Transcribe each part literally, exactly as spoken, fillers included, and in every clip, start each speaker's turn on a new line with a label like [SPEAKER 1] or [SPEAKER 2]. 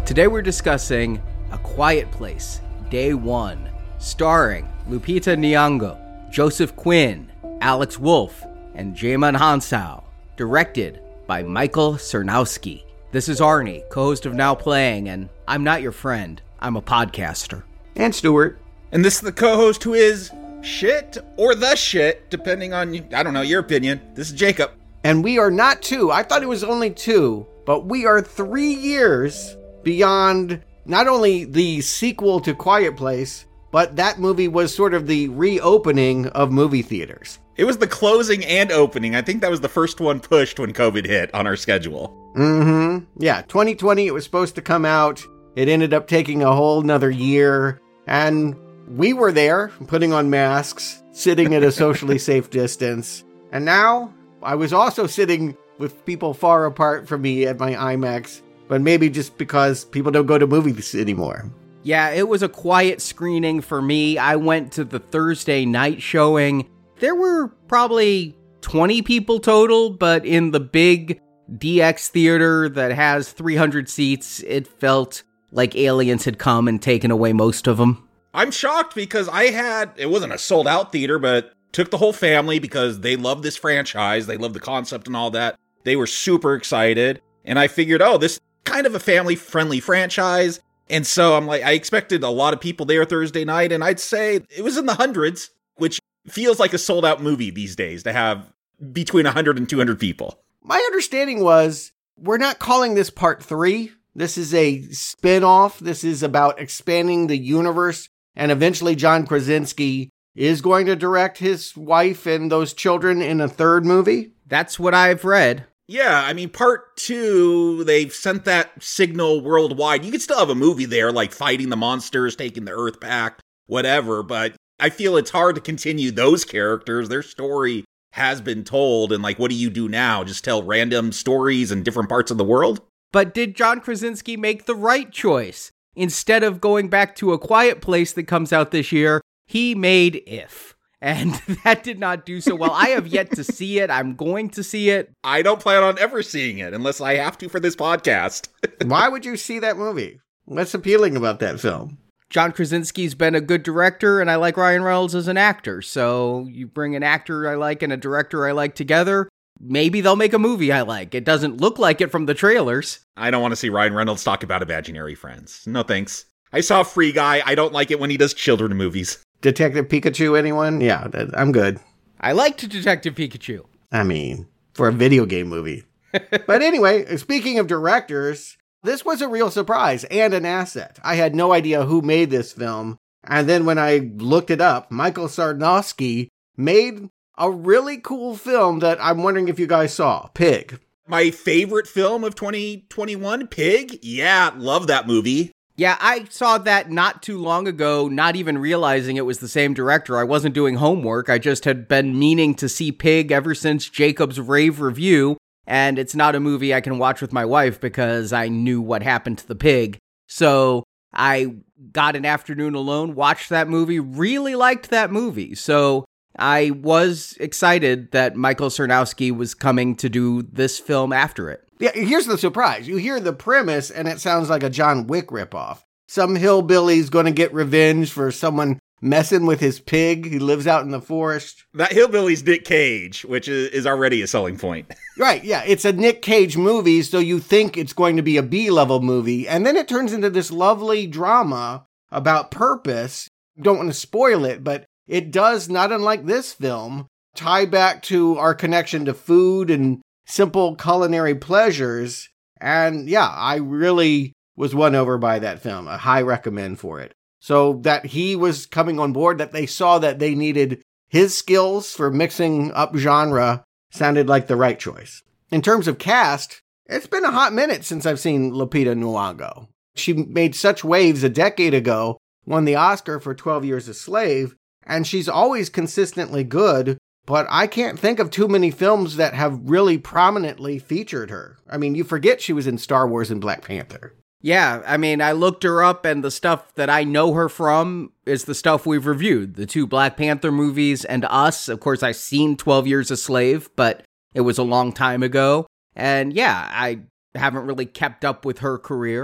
[SPEAKER 1] Today we're discussing A Quiet Place, Day One, starring Lupita Nyong'o, Joseph Quinn, Alex Wolff, and Djimon Hounsou, directed by Michael Cernowski. This is Arnie, co-host of Now Playing, and I'm not your friend, I'm a podcaster.
[SPEAKER 2] And Stuart.
[SPEAKER 3] And this is the co-host who is shit or the shit, depending on, I don't know, your opinion. This is Jacob.
[SPEAKER 2] And we are not two. I thought it was only two, but we are three years beyond not only the sequel to Quiet Place, but that movie was sort of the reopening of movie theaters.
[SPEAKER 3] It was the closing and opening. I think that was the first one pushed when COVID hit on our schedule.
[SPEAKER 2] Mm-hmm. Yeah, twenty twenty, it was supposed to come out. It ended up taking a whole nother year. And we were there, putting on masks, sitting at a socially safe distance. And now, I was also sitting with people far apart from me at my IMAX, but maybe just because people don't go to movies anymore.
[SPEAKER 1] Yeah, it was a quiet screening for me. I went to the Thursday night showing. There were probably twenty people total, but in the big D X theater that has three hundred seats, it felt like aliens had come and taken away most of them.
[SPEAKER 3] I'm shocked because I had, it wasn't a sold out theater, but took the whole family because they love this franchise. They love the concept and all that. They were super excited. And I figured, oh, this is kind of a family friendly franchise. And so I'm like, I expected a lot of people there Thursday night. And I'd say it was in the hundreds, which feels like a sold out movie these days to have between one hundred and two hundred people.
[SPEAKER 2] My understanding was we're not calling this part three. This is a spin-off. This is about expanding the universe. And eventually John Krasinski is going to direct his wife and those children in a third movie.
[SPEAKER 1] That's what I've read.
[SPEAKER 3] Yeah, I mean, part two, they've sent that signal worldwide. You could still have a movie there, like fighting the monsters, taking the Earth back, whatever. But I feel it's hard to continue those characters. Their story has been told. And like, what do you do now? Just tell random stories in different parts of the world?
[SPEAKER 1] But did John Krasinski make the right choice? Instead of going back to A Quiet Place that comes out this year, he made If. And that did not do so well. I have yet to see it. I'm going to see it.
[SPEAKER 3] I don't plan on ever seeing it unless I have to for this podcast.
[SPEAKER 2] Why would you see that movie? What's appealing about that film?
[SPEAKER 1] John Krasinski's been a good director, and I like Ryan Reynolds as an actor. So you bring an actor I like and a director I like together, maybe they'll make a movie I like. It doesn't look like it from the trailers.
[SPEAKER 3] I don't want to see Ryan Reynolds talk about imaginary friends. No thanks. I saw Free Guy. I don't like it when he does children movies.
[SPEAKER 2] Detective Pikachu, anyone? Yeah, I'm good.
[SPEAKER 1] I liked Detective Pikachu.
[SPEAKER 2] I mean, for a video game movie. But anyway, speaking of directors, this was a real surprise and an asset. I had no idea who made this film. And then when I looked it up, Michael Cernowski made a really cool film that I'm wondering if you guys saw, Pig.
[SPEAKER 3] My favorite film of twenty twenty-one, Pig? Yeah, love that movie.
[SPEAKER 1] Yeah, I saw that not too long ago, not even realizing it was the same director. I wasn't doing homework. I just had been meaning to see Pig ever since Jacob's rave review, and it's not a movie I can watch with my wife because I knew what happened to the pig. So I got an afternoon alone, watched that movie, really liked that movie. So I was excited that Michael Cernowski was coming to do this film after it.
[SPEAKER 2] Yeah, here's the surprise. You hear the premise, and it sounds like a John Wick ripoff. Some hillbilly's going to get revenge for someone messing with his pig. He lives out in the forest.
[SPEAKER 3] That hillbilly's Nick Cage, which is, is already a selling point.
[SPEAKER 2] Right, yeah. It's a Nick Cage movie, so you think it's going to be a B-level movie, and then it turns into this lovely drama about purpose. Don't want to spoil it, but it does, not unlike this film, tie back to our connection to food and simple culinary pleasures. And yeah, I really was won over by that film. A high recommend for it. So that he was coming on board, that they saw that they needed his skills for mixing up genre, sounded like the right choice. In terms of cast, it's been a hot minute since I've seen Lupita Nyong'o. She made such waves a decade ago, won the Oscar for twelve Years a Slave, and she's always consistently good. But I can't think of too many films that have really prominently featured her. I mean, you forget she was in Star Wars and Black Panther.
[SPEAKER 1] Yeah, I mean, I looked her up, and the stuff that I know her from is the stuff we've reviewed. The two Black Panther movies and Us. Of course, I've seen twelve Years a Slave, but it was a long time ago. And yeah, I haven't really kept up with her career.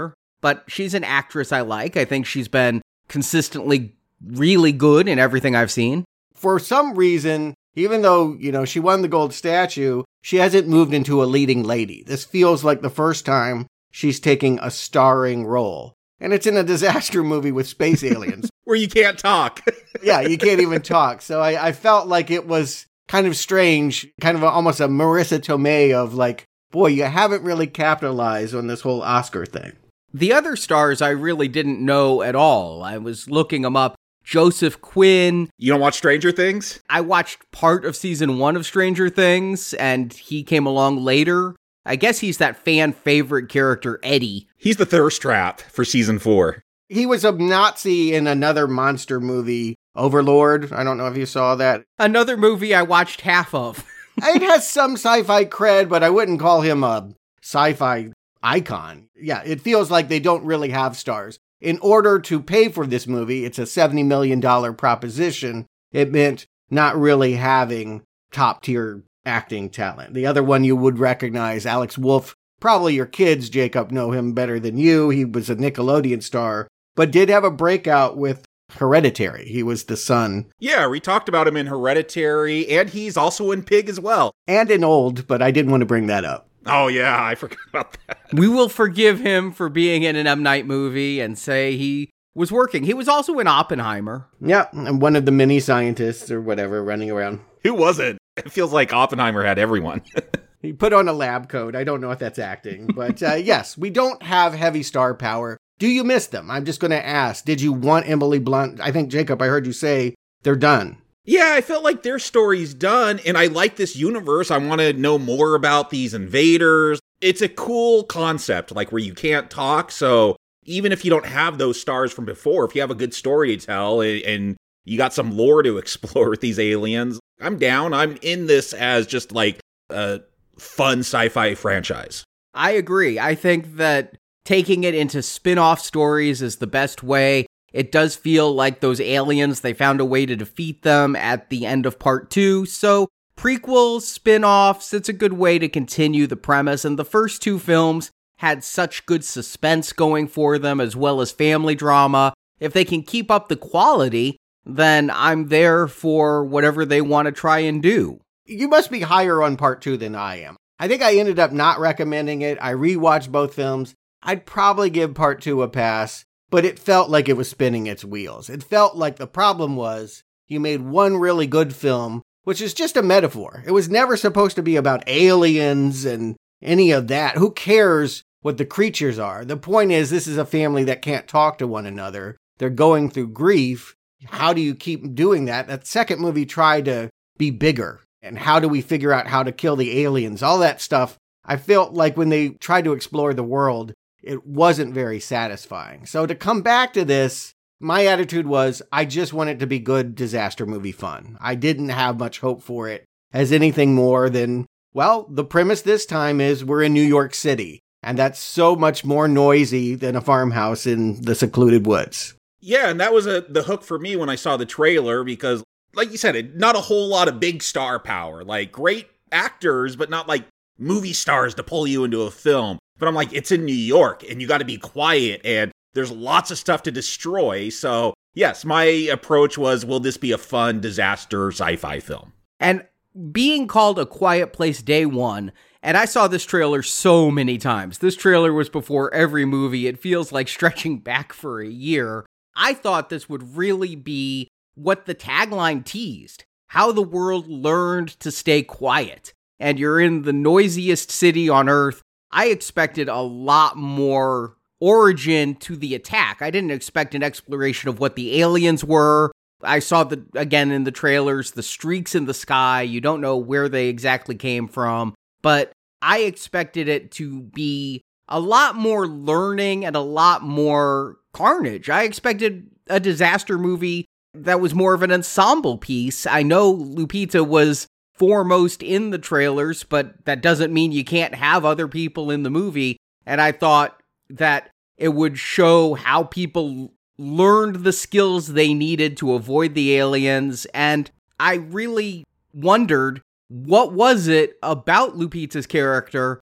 [SPEAKER 1] but she's an actress I like. I think she's been consistently really good in everything I've seen.
[SPEAKER 2] For some reason, even though, you know, she won the gold statue, she hasn't moved into a leading lady. This feels like the first time she's taking a starring role. And it's in a disaster movie with space aliens.
[SPEAKER 3] Where you can't talk.
[SPEAKER 2] Yeah, you can't even talk. So I, I felt like it was kind of strange, kind of a, almost a Marissa Tomei of like, boy, you haven't really capitalized on this whole Oscar thing.
[SPEAKER 1] The other stars I really didn't know at all. I was looking them up. Joseph Quinn.
[SPEAKER 3] You don't watch Stranger Things?
[SPEAKER 1] I watched part of season one of Stranger Things, and he came along later. I guess he's that fan favorite character, Eddie.
[SPEAKER 3] He's the thirst trap for season four.
[SPEAKER 2] He was a Nazi in another monster movie, Overlord. I don't know if you saw that.
[SPEAKER 1] Another movie I watched half of.
[SPEAKER 2] It has some sci-fi cred, but I wouldn't call him a sci-fi icon. Yeah, it feels like they don't really have stars. In order to pay for this movie, it's a seventy million dollars proposition. It meant not really having top-tier acting talent. The other one you would recognize, Alex Wolff. Probably your kids, Jacob, know him better than you. He was a Nickelodeon star, but did have a breakout with Hereditary. He was the son.
[SPEAKER 3] Yeah, we talked about him in Hereditary, and he's also in Pig as well.
[SPEAKER 2] And in Old, but I didn't want to bring that up.
[SPEAKER 3] Oh, yeah, I forgot about that.
[SPEAKER 1] We will forgive him for being in an M. Night movie and say he was working. He was also in Oppenheimer.
[SPEAKER 2] Yeah, and one of the mini scientists or whatever running around.
[SPEAKER 3] Who wasn't? It feels like Oppenheimer had everyone.
[SPEAKER 2] He put on a lab coat. I don't know if that's acting. But uh, yes, we don't have heavy star power. Do you miss them? I'm just going to ask. Did you want Emily Blunt? I think, Jacob, I heard you say they're done.
[SPEAKER 3] Yeah, I felt like their story's done, and I like this universe. I want to know more about these invaders. It's a cool concept, like where you can't talk, so even if you don't have those stars from before, if you have a good story to tell, and you got some lore to explore with these aliens, I'm down. I'm in this as just like a fun sci-fi franchise.
[SPEAKER 1] I agree. I think that taking it into spin-off stories is the best way. It does feel like those aliens, they found a way to defeat them at the end of part two. So prequels, spin-offs, it's a good way to continue the premise. And the first two films had such good suspense going for them, as well as family drama. If they can keep up the quality, then I'm there for whatever they want to try and do.
[SPEAKER 2] You must be higher on part two than I am. I think I ended up not recommending it. I rewatched both films. I'd probably give part two a pass. But it felt like it was spinning its wheels. It felt like the problem was you made one really good film, which is just a metaphor. It was never supposed to be about aliens and any of that. Who cares what the creatures are? The point is, this is a family that can't talk to one another. They're going through grief. How do you keep doing that? That second movie tried to be bigger. And how do we figure out how to kill the aliens? All that stuff. I felt like when they tried to explore the world, it wasn't very satisfying. So to come back to this, my attitude was, I just want it to be good disaster movie fun. I didn't have much hope for it as anything more than, well, the premise this time is we're in New York City, and that's so much more noisy than a farmhouse in the secluded woods.
[SPEAKER 3] Yeah, and that was a, the hook for me when I saw the trailer, because, like you said, it, not a whole lot of big star power. Like, great actors, but not like movie stars to pull you into a film. But I'm like, it's in New York, and you got to be quiet, and there's lots of stuff to destroy. So, yes, my approach was, will this be a fun disaster sci-fi film?
[SPEAKER 1] And being called A Quiet Place Day One, and I saw this trailer so many times. This trailer was before every movie. It feels like stretching back for a year. I thought this would really be what the tagline teased, how the world learned to stay quiet. And you're in the noisiest city on Earth. I expected a lot more origin to the attack. I didn't expect an exploration of what the aliens were. I saw, the again, in the trailers, the streaks in the sky. You don't know where they exactly came from. But I expected it to be a lot more learning and a lot more carnage. I expected a disaster movie that was more of an ensemble piece. I know Lupita was foremost in the trailers, but that doesn't mean you can't have other people in the movie. And I thought that it would show how people learned the skills they needed to avoid the aliens. And I really wondered, what was it about Lupita's character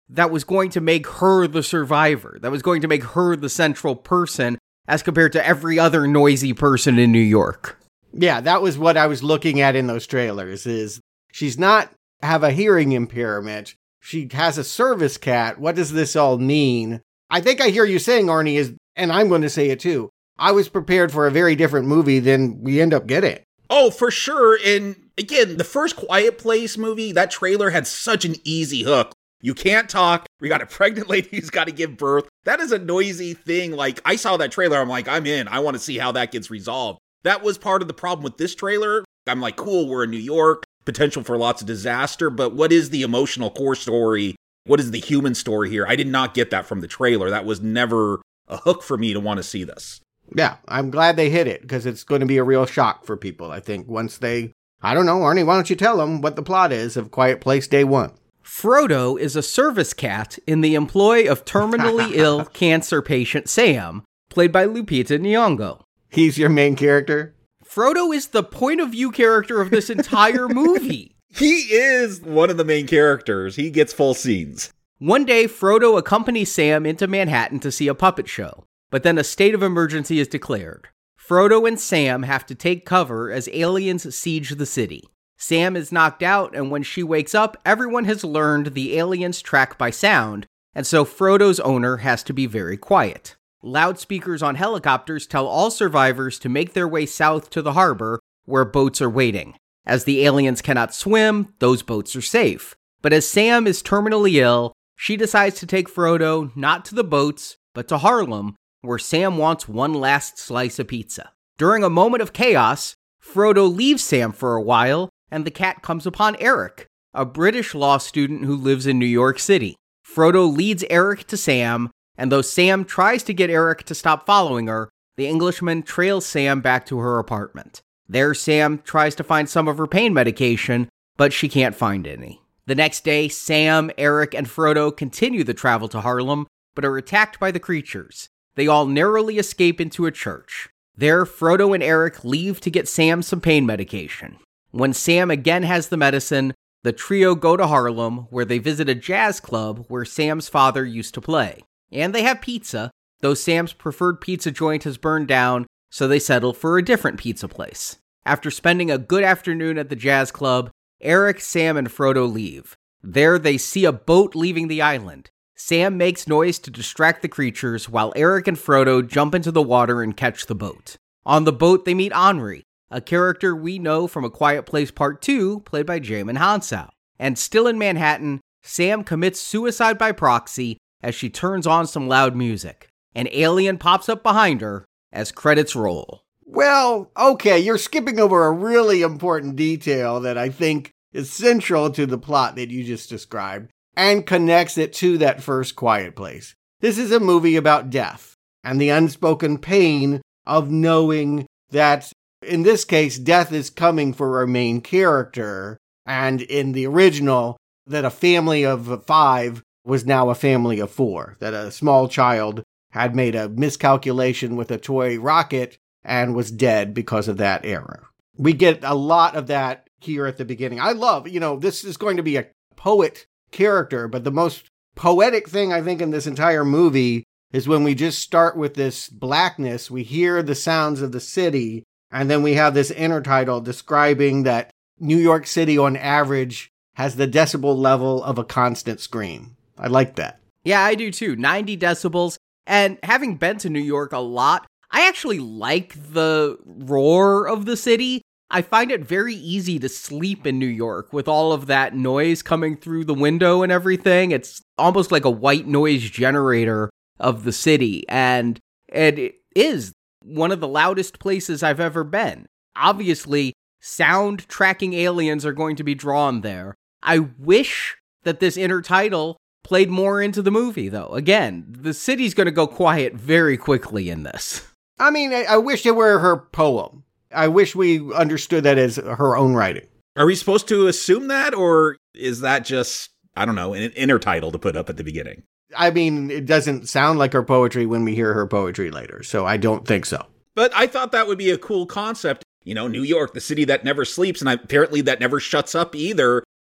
[SPEAKER 1] that was going to make her the survivor, that was going to make her the central person as compared to every other noisy person in New York.
[SPEAKER 2] Yeah, that was what I was looking at in those trailers, is she's not have a hearing impairment. She has a service cat. What does this all mean? I think I hear you saying, Arnie, is, and I'm going to say it too, I was prepared for a very different movie than we end up getting.
[SPEAKER 3] Oh, for sure. And again, the first Quiet Place movie, that trailer had such an easy hook. You can't talk. We got a pregnant lady who's got to give birth. That is a noisy thing. Like, I saw that trailer. I'm like, I'm in. I want to see how that gets resolved. That was part of the problem with this trailer. I'm like, cool, we're in New York, potential for lots of disaster, but what is the emotional core story? What is the human story here? I did not get that from the trailer. That was never a hook for me to want to see this.
[SPEAKER 2] Yeah, I'm glad they hit it, because it's going to be a real shock for people, I think, once they... I don't know, Arnie, why don't you tell them what the plot is of Quiet Place Day One?
[SPEAKER 1] Frodo is a service cat in the employ of terminally ill cancer patient Sam, played by Lupita Nyong'o.
[SPEAKER 2] He's your main character?
[SPEAKER 1] Frodo is the point of view character of this entire movie.
[SPEAKER 3] He is one of the main characters. He gets full scenes.
[SPEAKER 1] One day, Frodo accompanies Sam into Manhattan to see a puppet show, but then a state of emergency is declared. Frodo and Sam have to take cover as aliens siege the city. Sam is knocked out, and when she wakes up, everyone has learned the aliens track by sound, and so Frodo's owner has to be very quiet. Loudspeakers on helicopters tell all survivors to make their way south to the harbor, where boats are waiting. As the aliens cannot swim, those boats are safe. But as Sam is terminally ill, she decides to take Frodo not to the boats, but to Harlem, where Sam wants one last slice of pizza. During a moment of chaos, Frodo leaves Sam for a while, and the cat comes upon Eric, a British law student who lives in New York City. Frodo leads Eric to Sam, and though Sam tries to get Eric to stop following her, the Englishman trails Sam back to her apartment. There, Sam tries to find some of her pain medication, but she can't find any. The next day, Sam, Eric, and Frodo continue the travel to Harlem, but are attacked by the creatures. They all narrowly escape into a church. There, Frodo and Eric leave to get Sam some pain medication. When Sam again has the medicine, the trio go to Harlem, where they visit a jazz club where Sam's father used to play. And they have pizza, though Sam's preferred pizza joint has burned down, so they settle for a different pizza place. After spending a good afternoon at the jazz club, Eric, Sam, and Frodo leave. There they see a boat leaving the island. Sam makes noise to distract the creatures, while Eric and Frodo jump into the water and catch the boat. On the boat, they meet Henri, a character we know from A Quiet Place Part two, played by Jaymin Hansau. And still in Manhattan, Sam commits suicide by proxy as she turns on some loud music. An alien pops up behind her as credits roll.
[SPEAKER 2] Well, okay, you're skipping over a really important detail that I think is central to the plot that you just described and connects it to that first Quiet Place. This is a movie about death and the unspoken pain of knowing that, in this case, death is coming for our main character, and in the original, that a family of five was now a family of four, that a small child had made a miscalculation with a toy rocket and was dead because of that error. We get a lot of that here at the beginning. I love, you know, this is going to be a poet character, but the most poetic thing I think in this entire movie is when we just start with this blackness, we hear the sounds of the city, and then we have this intertitle describing that New York City on average has the decibel level of a constant scream. I like that.
[SPEAKER 1] Yeah, I do too. ninety decibels. And having been to New York a lot, I actually like the roar of the city. I find it very easy to sleep in New York with all of that noise coming through the window and everything. It's almost like a white noise generator of the city. And it is one of the loudest places I've ever been. Obviously, sound tracking aliens are going to be drawn there. I wish that this intertitle played more into the movie, though. Again, the city's going to go quiet very quickly in this.
[SPEAKER 2] I mean, I, I wish it were her poem. I wish we understood that as her own writing.
[SPEAKER 3] Are we supposed to assume that, or is that just, I don't know, an intertitle to put up at the beginning?
[SPEAKER 2] I mean, it doesn't sound like her poetry when we hear her poetry later, so I don't think so.
[SPEAKER 3] But I thought that would be a cool concept. You know, New York, the city that never sleeps, and apparently that never shuts up either.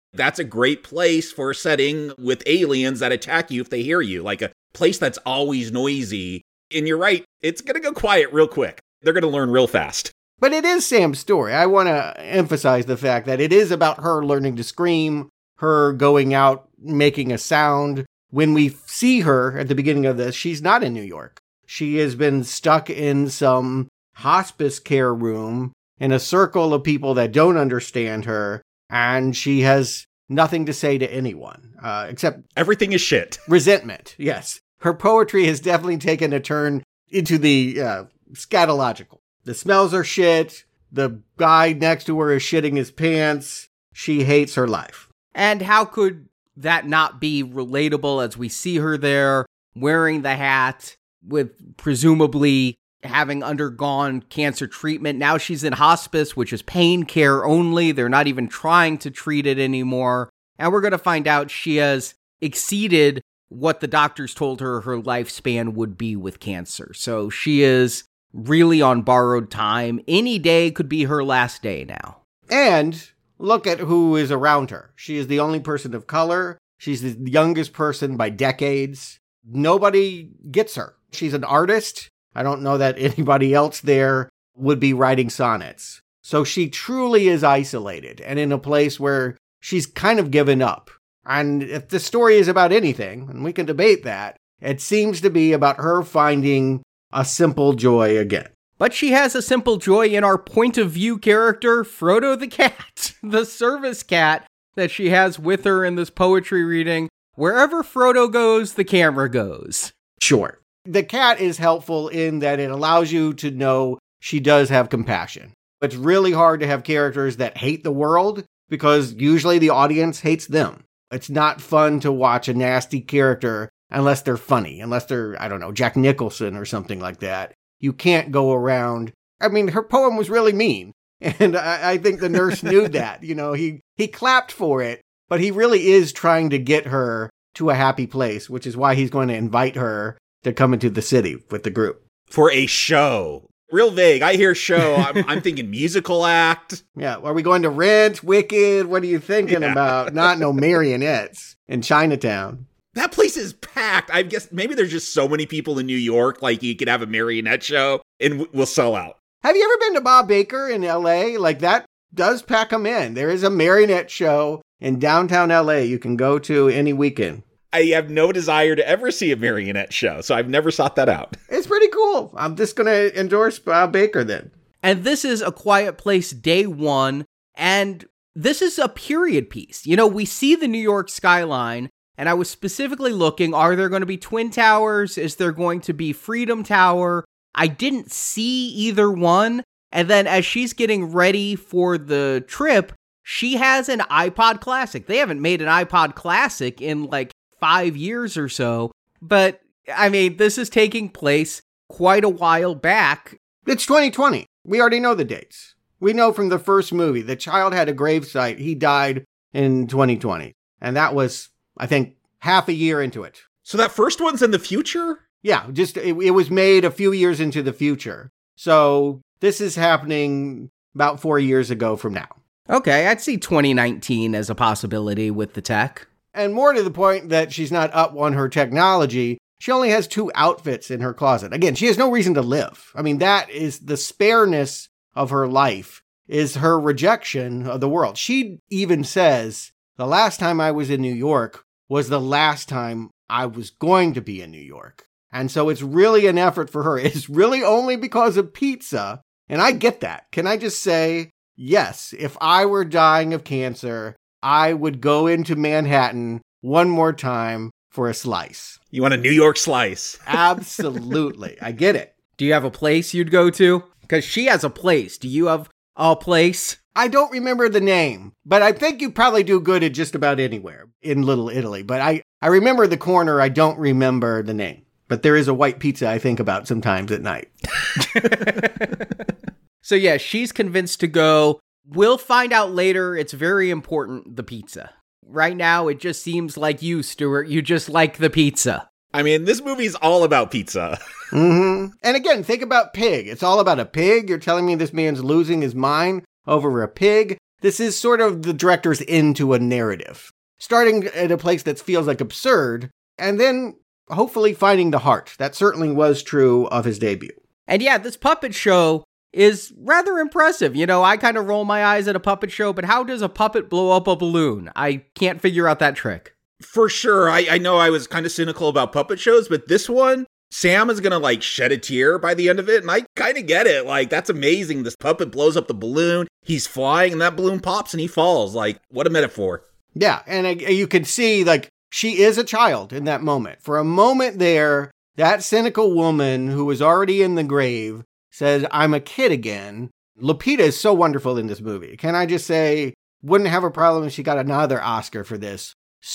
[SPEAKER 3] That's a great place for a setting with aliens that attack you if they hear you, like a place that's always noisy. And you're right, it's going to go quiet real quick. They're going to learn real fast.
[SPEAKER 2] But it is Sam's story. I want to emphasize the fact that it is about her learning to scream, her going out, making a sound. When we see her at the beginning of this, she's not in New York. She has been stuck in some hospice care room in a circle of people that don't understand her, and she has nothing to say to anyone, uh, except
[SPEAKER 3] everything is shit.
[SPEAKER 2] Resentment, yes. Her poetry has definitely taken a turn into the uh, scatological. The smells are shit. The guy next to her is shitting his pants. She hates her life.
[SPEAKER 1] And how could that not be relatable as we see her there wearing the hat with presumably having undergone cancer treatment? Now she's in hospice, which is pain care only. They're not even trying to treat it anymore. And we're going to find out she has exceeded what the doctors told her her lifespan would be with cancer. So she is really on borrowed time. Any day could be her last day now.
[SPEAKER 2] And look at who is around her. She is the only person of color. She's the youngest person by decades. Nobody gets her. She's an artist. I don't know that anybody else there would be writing sonnets. So she truly is isolated and in a place where she's kind of given up. And if the story is about anything, and we can debate that, it seems to be about her finding a simple joy again.
[SPEAKER 1] But she has a simple joy in our point of view character, Frodo the cat, the service cat that she has with her in this poetry reading. Wherever Frodo goes, the camera goes.
[SPEAKER 2] Sure. The cat is helpful in that it allows you to know she does have compassion. It's really hard to have characters that hate the world because usually the audience hates them. It's not fun to watch a nasty character unless they're funny, unless they're, I don't know, Jack Nicholson or something like that. You can't go around. I mean, her poem was really mean. And I, I think the nurse knew that. You know, he, he clapped for it, but he really is trying to get her to a happy place, which is why he's going to invite her to come into the city with the group.
[SPEAKER 3] For a show. Real vague. I hear show. I'm, I'm thinking musical act.
[SPEAKER 2] Yeah. Are we going to Rent, Wicked? What are you thinking yeah. about? Not no marionettes in Chinatown.
[SPEAKER 3] That place is packed. I guess maybe there's just so many people in New York, like you could have a marionette show and we'll sell out.
[SPEAKER 2] Have you ever been to Bob Baker in L A? Like that does pack them in. There is a marionette show in downtown L A you can go to any weekend.
[SPEAKER 3] I have no desire to ever see a marionette show, so I've never sought that out.
[SPEAKER 2] It's pretty cool. I'm just going to endorse Bob Baker then.
[SPEAKER 1] And this is A Quiet Place Day One, and this is a period piece. You know, we see the New York skyline, and I was specifically looking, are there going to be Twin Towers? Is there going to be Freedom Tower? I didn't see either one. And then as she's getting ready for the trip, she has an iPod Classic. They haven't made an iPod Classic in like five years or so. But, I mean, this is taking place quite a while back.
[SPEAKER 2] It's twenty twenty. We already know the dates. We know from the first movie, the child had a gravesite. He died in twenty twenty. And that was, I think, half a year into it.
[SPEAKER 3] So that first one's in the future?
[SPEAKER 2] Yeah, just it, it was made a few years into the future. So this is happening about four years ago from now.
[SPEAKER 1] Okay, I'd see twenty nineteen as a possibility with the tech.
[SPEAKER 2] And more to the point that she's not up on her technology, she only has two outfits in her closet. Again, she has no reason to live. I mean, that is the spareness of her life, is her rejection of the world. She even says, the last time I was in New York was the last time I was going to be in New York. And so it's really an effort for her. It's really only because of pizza. And I get that. Can I just say, yes, if I were dying of cancer, I would go into Manhattan one more time for a slice.
[SPEAKER 3] You want a New York slice?
[SPEAKER 2] Absolutely. I get it.
[SPEAKER 1] Do you have a place you'd go to? Because she has a place. Do you have a place?
[SPEAKER 2] I don't remember the name, but I think you probably do good at just about anywhere in Little Italy. But I, I remember the corner. I don't remember the name. But there is a white pizza I think about sometimes at night.
[SPEAKER 1] So yeah, she's convinced to go. We'll find out later. It's very important, the pizza. Right now, it just seems like you, Stuart. You just like the pizza.
[SPEAKER 3] I mean, this movie's all about pizza.
[SPEAKER 2] Mm-hmm. And again, think about Pig. It's all about a pig. You're telling me this man's losing his mind over a pig. this is sort of the director's into a narrative, starting at a place that feels like absurd, and then hopefully finding the heart. That certainly was true of his debut.
[SPEAKER 1] And yeah, this puppet show is rather impressive. You know, I kind of roll my eyes at a puppet show, but how does a puppet blow up a balloon? I can't figure out that trick.
[SPEAKER 3] For sure. I, I know I was kind of cynical about puppet shows, but this one, Sam is going to like shed a tear by the end of it. And I kind of get it. Like, that's amazing. This puppet blows up the balloon. He's flying and that balloon pops and he falls. Like, what a metaphor.
[SPEAKER 2] Yeah. And uh, you can see, like, she is a child in that moment. For a moment there, that cynical woman who was already in the grave says, I'm a kid again. Lupita is so wonderful in this movie. Can I just say, wouldn't have a problem if she got another Oscar for this.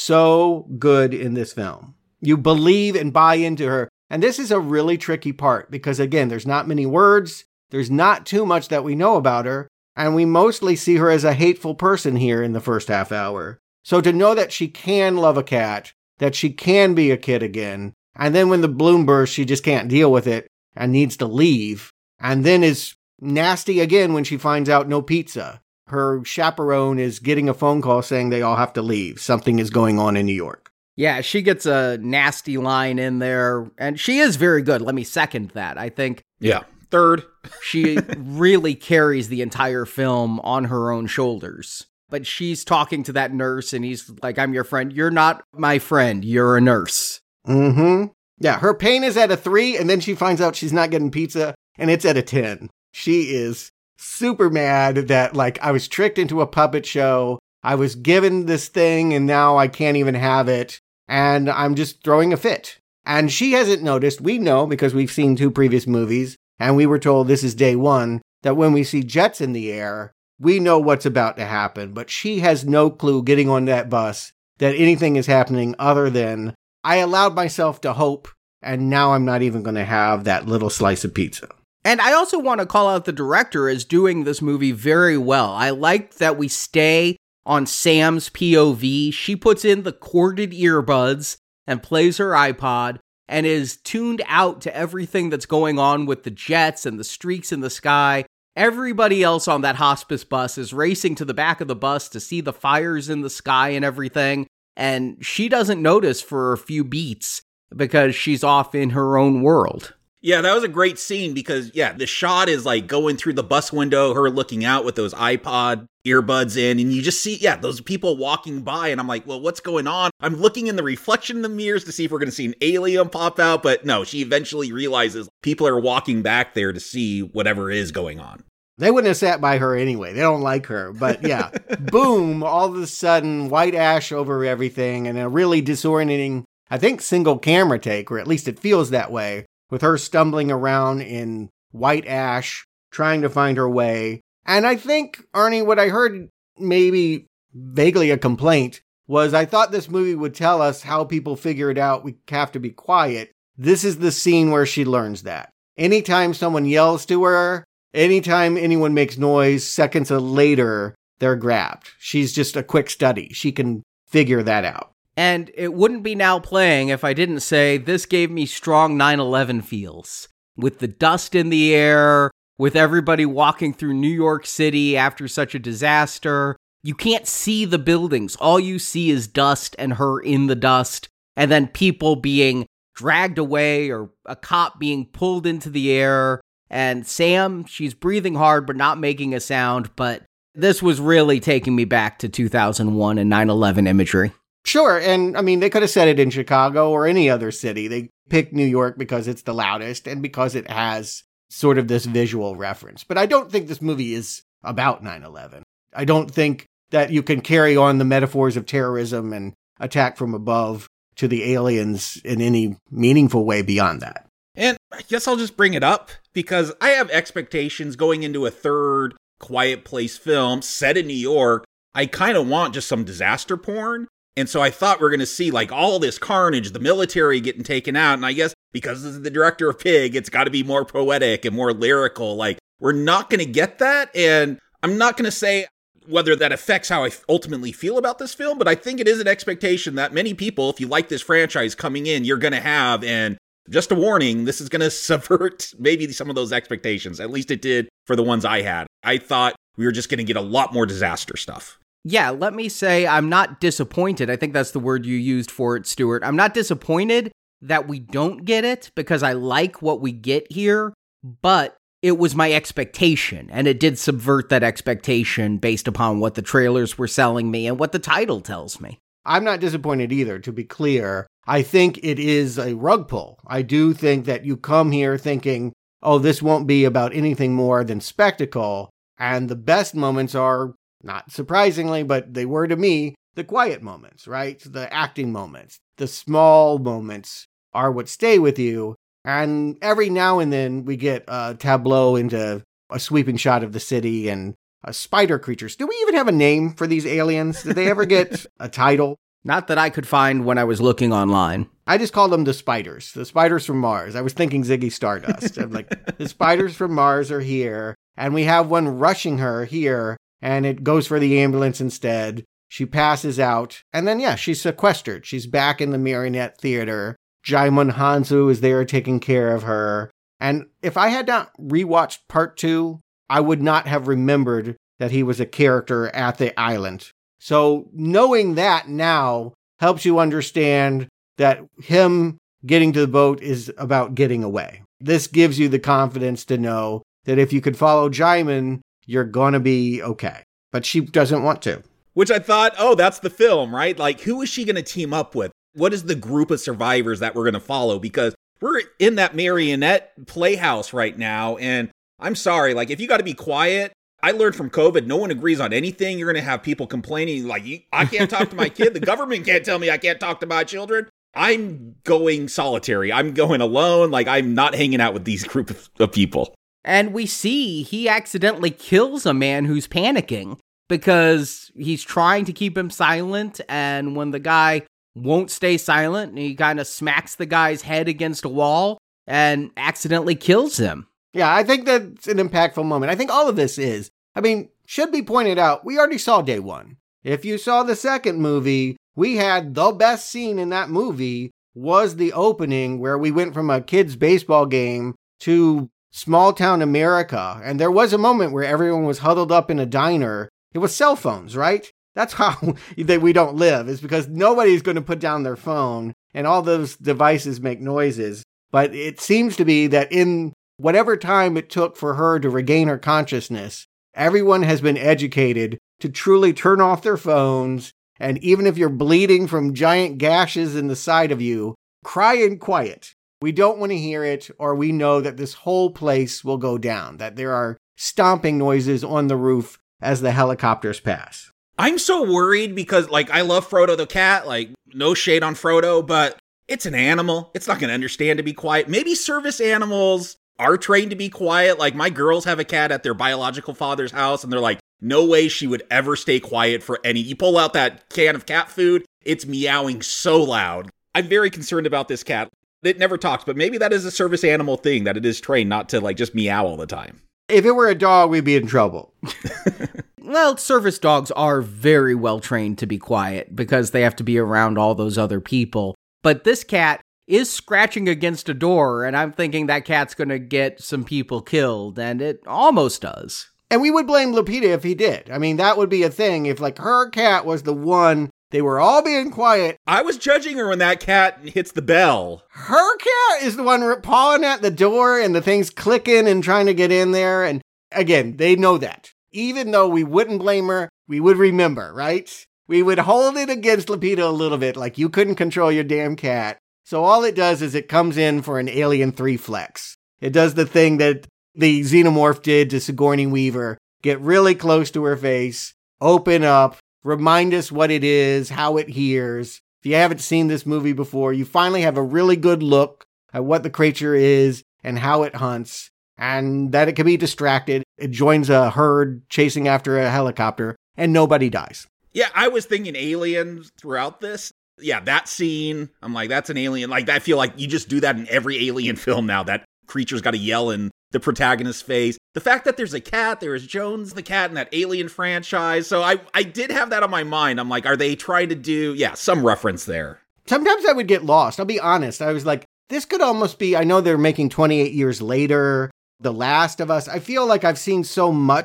[SPEAKER 2] So good in this film. You believe and buy into her. And this is a really tricky part because, again, there's not many words. There's not too much that we know about her. And we mostly see her as a hateful person here in the first half hour. So to know that she can love a cat, that she can be a kid again, and then when the balloon bursts, she just can't deal with it and needs to leave, and then is nasty again when she finds out no pizza. Her chaperone is getting a phone call saying they all have to leave. Something is going on in New York.
[SPEAKER 1] Yeah, she gets a nasty line in there, and she is very good. Let me second that. I think...
[SPEAKER 3] Yeah, third.
[SPEAKER 1] She really carries the entire film on her own shoulders. But she's talking to that nurse, and he's like, I'm your friend. You're not my friend. You're a nurse.
[SPEAKER 2] Mm-hmm. Yeah, her pain is at a three, and then she finds out she's not getting pizza, and it's at a ten. She is super mad that, like, I was tricked into a puppet show. I was given this thing, and now I can't even have it. And I'm just throwing a fit. And she hasn't noticed, we know, because we've seen two previous movies, and we were told this is day one, that when we see jets in the air, we know what's about to happen. But she has no clue getting on that bus that anything is happening other than, I allowed myself to hope, and now I'm not even going to have that little slice of pizza.
[SPEAKER 1] And I also want to call out the director as doing this movie very well. I like that we stay on Sam's P O V. She puts in the corded earbuds and plays her iPod and is tuned out to everything that's going on with the jets and the streaks in the sky. Everybody else on that hospice bus is racing to the back of the bus to see the fires in the sky and everything. And she doesn't notice for a few beats because she's off in her own world.
[SPEAKER 3] Yeah, that was a great scene because, yeah, the shot is like going through the bus window, her looking out with those iPod earbuds in, and you just see, yeah, those people walking by, and I'm like, well, what's going on? I'm looking in the reflection in the mirrors to see if we're going to see an alien pop out, but no, she eventually realizes people are walking back there to see whatever is going on.
[SPEAKER 2] They wouldn't have sat by her anyway. They don't like her. But yeah, boom, all of a sudden, white ash over everything, and a really disorienting, I think, single camera take, or at least it feels that way, with her stumbling around in white ash, trying to find her way. And I think, Arnie, what I heard, maybe vaguely a complaint, was I thought this movie would tell us how people figure it out. We have to be quiet. This is the scene where she learns that. Anytime someone yells to her, anytime anyone makes noise, seconds later, they're grabbed. She's just a quick study. She can figure that out.
[SPEAKER 1] And it wouldn't be now playing if I didn't say this gave me strong nine eleven feels. With the dust in the air, with everybody walking through New York City after such a disaster. You can't see the buildings. All you see is dust and her in the dust. And then people being dragged away or a cop being pulled into the air. And Sam, she's breathing hard but not making a sound. But this was really taking me back to two thousand one and nine eleven imagery.
[SPEAKER 2] Sure, and I mean, they could have said it in Chicago or any other city. They picked New York because it's the loudest and because it has sort of this visual reference. But I don't think this movie is about nine eleven. I don't think that you can carry on the metaphors of terrorism and attack from above to the aliens in any meaningful way beyond that.
[SPEAKER 3] And I guess I'll just bring it up because I have expectations going into a third Quiet Place film set in New York. I kind of want just some disaster porn. And so I thought we we're going to see like all this carnage, the military getting taken out. And I guess because this is the director of Pig, it's got to be more poetic and more lyrical. Like, we're not going to get that. And I'm not going to say whether that affects how I ultimately feel about this film, but I think it is an expectation that many people, if you like this franchise coming in, you're going to have. And just a warning, this is going to subvert maybe some of those expectations. At least it did for the ones I had. I thought we were just going to get a lot more disaster stuff.
[SPEAKER 1] Yeah, let me say I'm not disappointed. I think that's the word you used for it, Stuart. I'm not disappointed that we don't get it because I like what we get here, but it was my expectation, and it did subvert that expectation based upon what the trailers were selling me and what the title tells me.
[SPEAKER 2] I'm not disappointed either, to be clear. I think it is a rug pull. I do think that you come here thinking, oh, this won't be about anything more than spectacle, and the best moments are, not surprisingly, but they were to me, the quiet moments, right? The acting moments. The small moments are what stay with you. And every now and then we get a tableau into a sweeping shot of the city and uh, spider creatures. Do we even have a name for these aliens? Did they ever get a title?
[SPEAKER 1] Not that I could find when I was looking online.
[SPEAKER 2] I just called them the spiders. The spiders from Mars. I was thinking Ziggy Stardust. I'm like, the spiders from Mars are here. And we have one rushing her here. And it goes for the ambulance instead. She passes out. And then, yeah, she's sequestered. She's back in the Marionette Theater. Djimon Hounsou is there taking care of her. And if I had not rewatched part two, I would not have remembered that he was a character at the island. So knowing that now helps you understand that him getting to the boat is about getting away. This gives you the confidence to know that if you could follow Djimon, you're gonna be okay. But she doesn't want to.
[SPEAKER 3] Which I thought, oh, that's the film, right? Like, who is she going to team up with? What is the group of survivors that we're going to follow? Because we're in that marionette playhouse right now. And I'm sorry, like, if you got to be quiet, I learned from COVID, no one agrees on anything. You're going to have people complaining, like, I can't talk to my kid. The government can't tell me I can't talk to my children. I'm going solitary. I'm going alone. Like, I'm not hanging out with these group of, of people.
[SPEAKER 1] And we see he accidentally kills a man who's panicking because he's trying to keep him silent. And when the guy won't stay silent, he kind of smacks the guy's head against a wall and accidentally kills him.
[SPEAKER 2] Yeah, I think that's an impactful moment. I think all of this is. I mean, should be pointed out, we already saw day one. If you saw the second movie, we had the best scene in that movie was the opening where we went from a kid's baseball game to small town America. And there was a moment where everyone was huddled up in a diner. It was cell phones, right? That's how that we don't live, is because nobody's going to put down their phone and all those devices make noises. But it seems to be that in whatever time it took for her to regain her consciousness, everyone has been educated to truly turn off their phones. And even if you're bleeding from giant gashes in the side of you, cry in quiet. We don't want to hear it, or we know that this whole place will go down, that there are stomping noises on the roof as the helicopters pass.
[SPEAKER 3] I'm so worried because, like, I love Frodo the cat, like, no shade on Frodo, but it's an animal. It's not going to understand to be quiet. Maybe service animals are trained to be quiet. Like, my girls have a cat at their biological father's house, and they're like, no way she would ever stay quiet for any. You pull out that can of cat food, it's meowing so loud. I'm very concerned about this cat. It never talks, but maybe that is a service animal thing, that it is trained not to, like, just meow all the time.
[SPEAKER 2] If it were a dog, we'd be in trouble.
[SPEAKER 1] Well, service dogs are very well trained to be quiet because they have to be around all those other people. But this cat is scratching against a door, and I'm thinking that cat's going to get some people killed, and it almost does.
[SPEAKER 2] And we would blame Lupita if he did. I mean, that would be a thing if, like, her cat was the one. They were all being quiet.
[SPEAKER 3] I was judging her when that cat hits the bell.
[SPEAKER 2] Her cat is the one pawing at the door and the thing's clicking and trying to get in there. And again, they know that. Even though we wouldn't blame her, we would remember, right? We would hold it against Lupita a little bit, like you couldn't control your damn cat. So all it does is it comes in for an Alien three flex. It does the thing that the xenomorph did to Sigourney Weaver. Get really close to her face, open up, remind us what it is, how it hears. If you haven't seen this movie before, you finally have a really good look at what the creature is and how it hunts, and that it can be distracted. It joins a herd chasing after a helicopter, and nobody dies.
[SPEAKER 3] Yeah, I was thinking aliens throughout this. Yeah, that scene, I'm like, that's an alien. Like, I feel like you just do that in every alien film now. That creature's got to yell in the protagonist's face. The fact that there's a cat, there is Jones the cat in that Alien franchise. So I, I did have that on my mind. I'm like, are they trying to do, yeah, some reference there?
[SPEAKER 2] Sometimes I would get lost. I'll be honest. I was like, this could almost be, I know they're making twenty-eight years later, The Last of Us. I feel like I've seen so much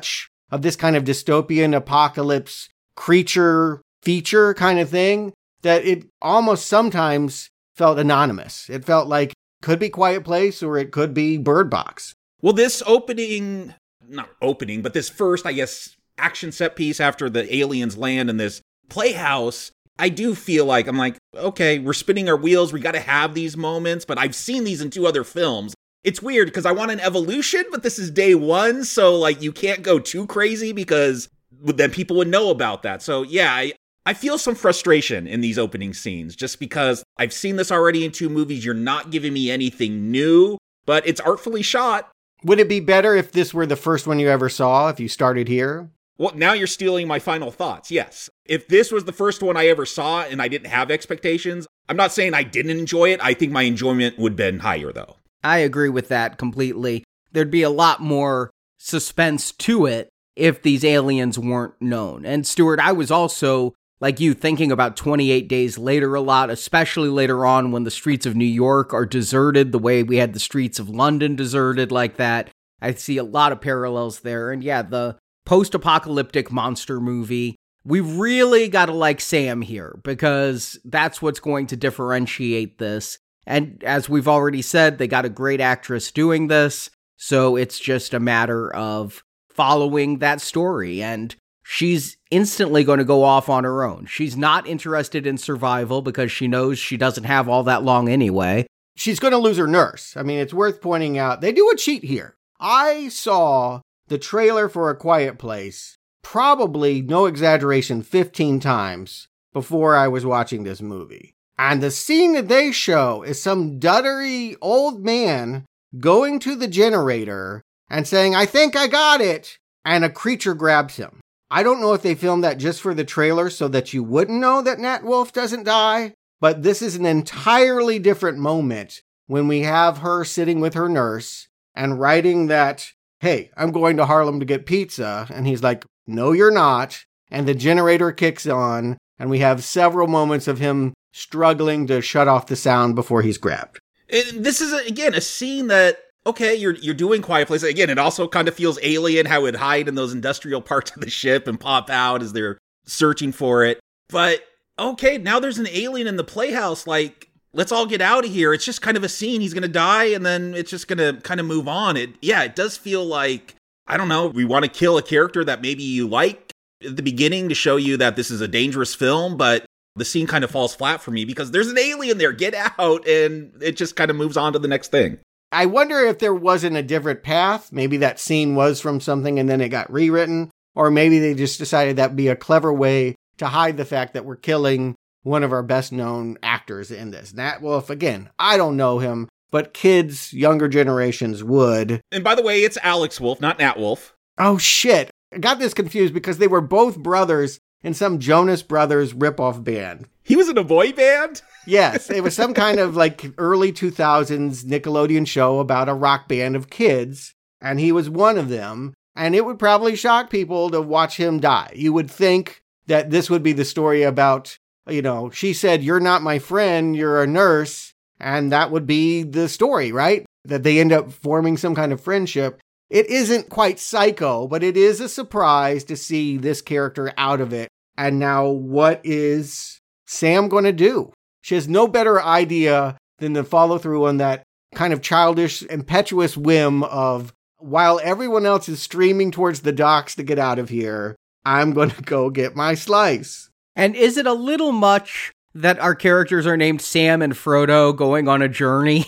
[SPEAKER 2] of this kind of dystopian apocalypse creature feature kind of thing that it almost sometimes felt anonymous. It felt like could be Quiet Place or it could be Bird Box.
[SPEAKER 3] Well, this opening, not opening, but this first, I guess, action set piece after the aliens land in this playhouse, I do feel like, I'm like, okay, we're spinning our wheels. We got to have these moments, but I've seen these in two other films. It's weird because I want an evolution, but this is day one. So like you can't go too crazy because then people would know about that. So yeah, I, I feel some frustration in these opening scenes just because I've seen this already in two movies. You're not giving me anything new, but it's artfully shot.
[SPEAKER 2] Would it be better if this were the first one you ever saw, if you started here?
[SPEAKER 3] Well, now you're stealing my final thoughts. Yes. If this was the first one I ever saw and I didn't have expectations, I'm not saying I didn't enjoy it. I think my enjoyment would have been higher, though.
[SPEAKER 1] I agree with that completely. There'd be a lot more suspense to it if these aliens weren't known. And Stuart, I was also, like you, thinking about twenty-eight Days Later a lot, especially later on when the streets of New York are deserted the way we had the streets of London deserted like that. I see a lot of parallels there. And yeah, the post-apocalyptic monster movie, we really got to like Sam here because that's what's going to differentiate this. And as we've already said, they got a great actress doing this, so it's just a matter of following that story, and she's instantly going to go off on her own. She's not interested in survival because she knows she doesn't have all that long anyway.
[SPEAKER 2] She's going to lose her nurse. I mean, it's worth pointing out, they do a cheat here. I saw the trailer for A Quiet Place, probably, no exaggeration, fifteen times before I was watching this movie. And the scene that they show is some duddery old man going to the generator and saying, I think I got it. And a creature grabs him. I don't know if they filmed that just for the trailer so that you wouldn't know that Nat Wolff doesn't die. But this is an entirely different moment when we have her sitting with her nurse and writing that, hey, I'm going to Harlem to get pizza. And he's like, no, you're not. And the generator kicks on. And we have several moments of him struggling to shut off the sound before he's grabbed.
[SPEAKER 3] And this is, again, a scene that, okay, you're you're doing Quiet Place. Again, it also kind of feels alien how it'd hide in those industrial parts of the ship and pop out as they're searching for it. But, okay, now there's an alien in the playhouse. Like, let's all get out of here. It's just kind of a scene. He's going to die, and then it's just going to kind of move on. It, yeah, it does feel like, I don't know, we want to kill a character that maybe you like at the beginning to show you that this is a dangerous film, but the scene kind of falls flat for me because there's an alien there, get out, and it just kind of moves on to the next thing.
[SPEAKER 2] I wonder if there wasn't a different path. Maybe that scene was from something and then it got rewritten, or maybe they just decided that'd be a clever way to hide the fact that we're killing one of our best known actors in this. Nat Wolff, again, I don't know him, but kids, younger generations would.
[SPEAKER 3] And by the way, it's Alex Wolff, not Nat Wolff.
[SPEAKER 2] Oh shit. I got this confused because they were both brothers in some Jonas Brothers ripoff band.
[SPEAKER 3] He was in a boy band?
[SPEAKER 2] Yes, it was some kind of like early two thousands Nickelodeon show about a rock band of kids, and he was one of them, and it would probably shock people to watch him die. You would think that this would be the story about, you know, she said, you're not my friend, you're a nurse, and that would be the story, right? That they end up forming some kind of friendship. It isn't quite Psycho, but it is a surprise to see this character out of it. And now what is Sam going to do? She has no better idea than to follow through on that kind of childish, impetuous whim of, while everyone else is streaming towards the docks to get out of here, I'm going to go get my slice.
[SPEAKER 1] And is it a little much that our characters are named Sam and Frodo going on a journey?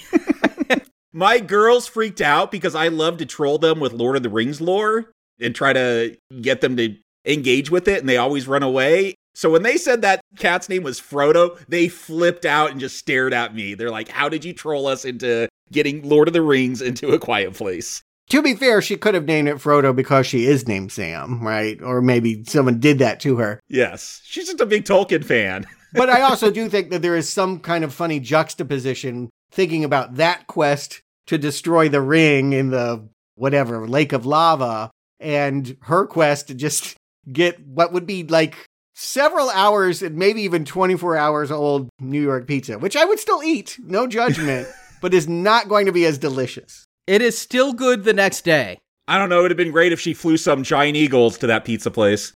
[SPEAKER 3] My girls freaked out because I love to troll them with Lord of the Rings lore and try to get them to engage with it, and they always run away. So when they said that cat's name was Frodo, they flipped out and just stared at me. They're like, how did you troll us into getting Lord of the Rings into A Quiet Place?
[SPEAKER 2] To be fair, she could have named it Frodo because she is named Sam, right? Or maybe someone did that to her.
[SPEAKER 3] Yes, she's just a big Tolkien fan.
[SPEAKER 2] But I also do think that there is some kind of funny juxtaposition thinking about that quest to destroy the ring in the, whatever, lake of lava, and her quest to just get what would be like several hours and maybe even twenty-four hours old New York pizza, which I would still eat, no judgment, but is not going to be as delicious.
[SPEAKER 1] It is still good the next day.
[SPEAKER 3] I don't know. It would have been great if she flew some giant eagles to that pizza place.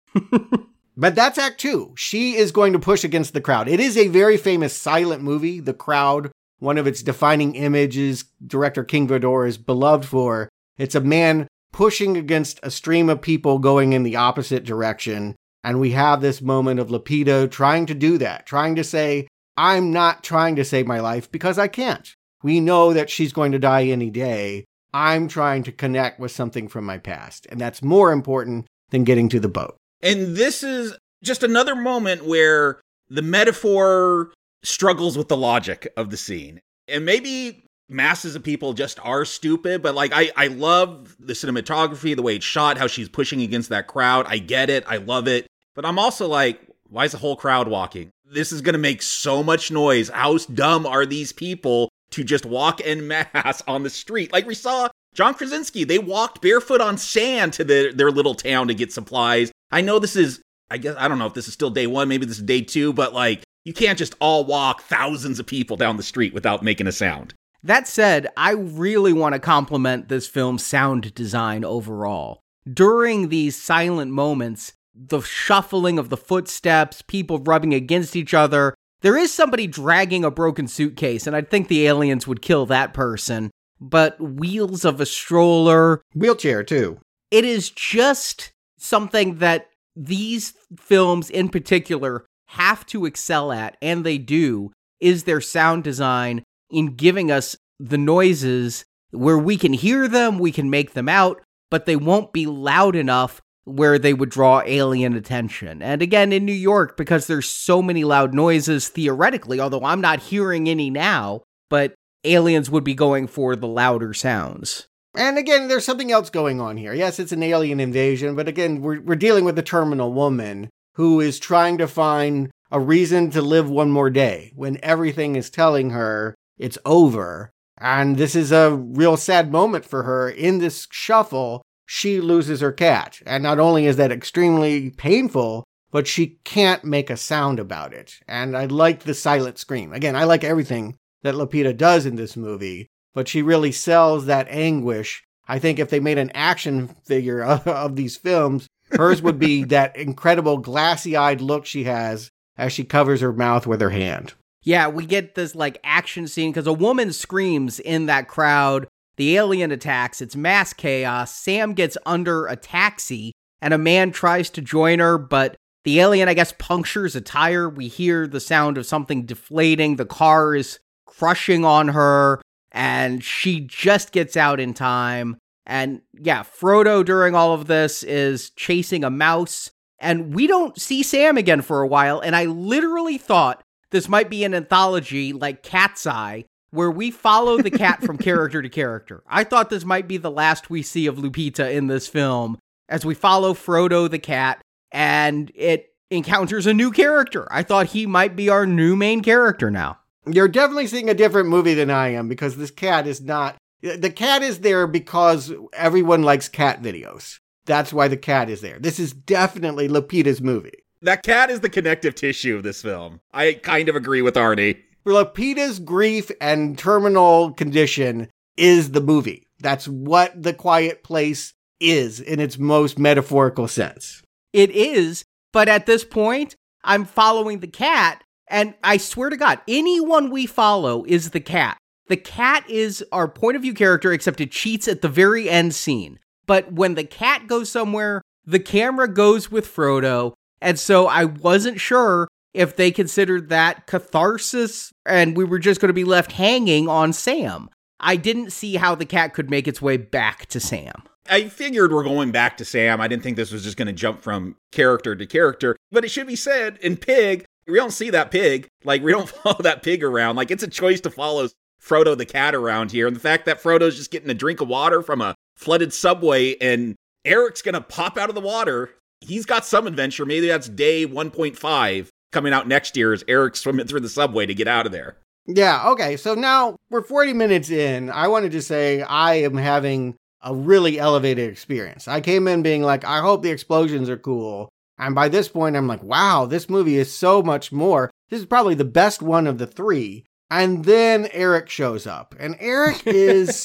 [SPEAKER 2] But that's act two. She is going to push against the crowd. It is a very famous silent movie, The Crowd. One of its defining images, director King Vidor is beloved for. It's a man pushing against a stream of people going in the opposite direction. And we have this moment of Lupita trying to do that, trying to say, I'm not trying to save my life because I can't. We know that she's going to die any day. I'm trying to connect with something from my past. And that's more important than getting to the boat.
[SPEAKER 3] And this is just another moment where the metaphor struggles with the logic of the scene. And maybe masses of people just are stupid, but like I, I love the cinematography, the way it's shot, how she's pushing against that crowd. I get it. I love it. But I'm also like, why is the whole crowd walking? This is going to make so much noise. How dumb are these people to just walk en masse on the street? Like we saw John Krasinski, they walked barefoot on sand to the, their little town to get supplies. I know this is, I guess, I don't know if this is still day one, maybe this is day two, but like, you can't just all walk thousands of people down the street without making a sound.
[SPEAKER 1] That said, I really want to compliment this film's sound design overall. During these silent moments, the shuffling of the footsteps, people rubbing against each other, there is somebody dragging a broken suitcase, and I think the aliens would kill that person. But wheels of a stroller.
[SPEAKER 2] Wheelchair, too.
[SPEAKER 1] It is just something that these films in particular have to excel at, and they do, is their sound design in giving us the noises where we can hear them, we can make them out, but they won't be loud enough where they would draw alien attention. And again, in New York, because there's so many loud noises, theoretically, although I'm not hearing any now, but aliens would be going for the louder sounds.
[SPEAKER 2] And again, there's something else going on here. Yes, it's an alien invasion, but again, we're, we're dealing with a terminal woman who is trying to find a reason to live one more day when everything is telling her it's over. And this is a real sad moment for her. In this shuffle, she loses her cat. And not only is that extremely painful, but she can't make a sound about it. And I like the silent scream. Again, I like everything that Lupita does in this movie, but she really sells that anguish. I think if they made an action figure of, of these films, hers would be that incredible glassy-eyed look she has as she covers her mouth with her hand.
[SPEAKER 1] Yeah, we get this like action scene because a woman screams in that crowd. The alien attacks. It's mass chaos. Sam gets under a taxi and a man tries to join her, but the alien, I guess, punctures a tire. We hear the sound of something deflating. The car is crushing on her and she just gets out in time. And yeah, Frodo during all of this is chasing a mouse and we don't see Sam again for a while. And I literally thought this might be an anthology like Cat's Eye, where we follow the cat from character to character. I thought this might be the last we see of Lupita in this film, as we follow Frodo the cat, and it encounters a new character. I thought he might be our new main character now.
[SPEAKER 2] You're definitely seeing a different movie than I am, because this cat is not... The cat is there because everyone likes cat videos. That's why the cat is there. This is definitely Lupita's movie.
[SPEAKER 3] That cat is the connective tissue of this film. I kind of agree with Arnie.
[SPEAKER 2] Lupita's grief and terminal condition is the movie. That's what The Quiet Place is in its most metaphorical sense.
[SPEAKER 1] It is, but at this point, I'm following the cat, and I swear to God, anyone we follow is the cat. The cat is our point of view character, except it cheats at the very end scene. But when the cat goes somewhere, the camera goes with Frodo, and so I wasn't sure if they considered that catharsis and we were just going to be left hanging on Sam. I didn't see how the cat could make its way back to Sam.
[SPEAKER 3] I figured we're going back to Sam. I didn't think this was just going to jump from character to character. But it should be said, in Pig, we don't see that pig. Like, we don't follow that pig around. Like, it's a choice to follow Frodo the cat around here. And the fact that Frodo's just getting a drink of water from a flooded subway and Eric's going to pop out of the water. He's got some adventure. Maybe that's day one point five. Coming out next year as Eric swimming through the subway to get out of there.
[SPEAKER 2] Yeah, okay, so now we're forty minutes in. I wanted to say I am having a really elevated experience. I came in being like, I hope the explosions are cool. And by this point, I'm like, wow, this movie is so much more. This is probably the best one of the three. And then Eric shows up. And Eric is,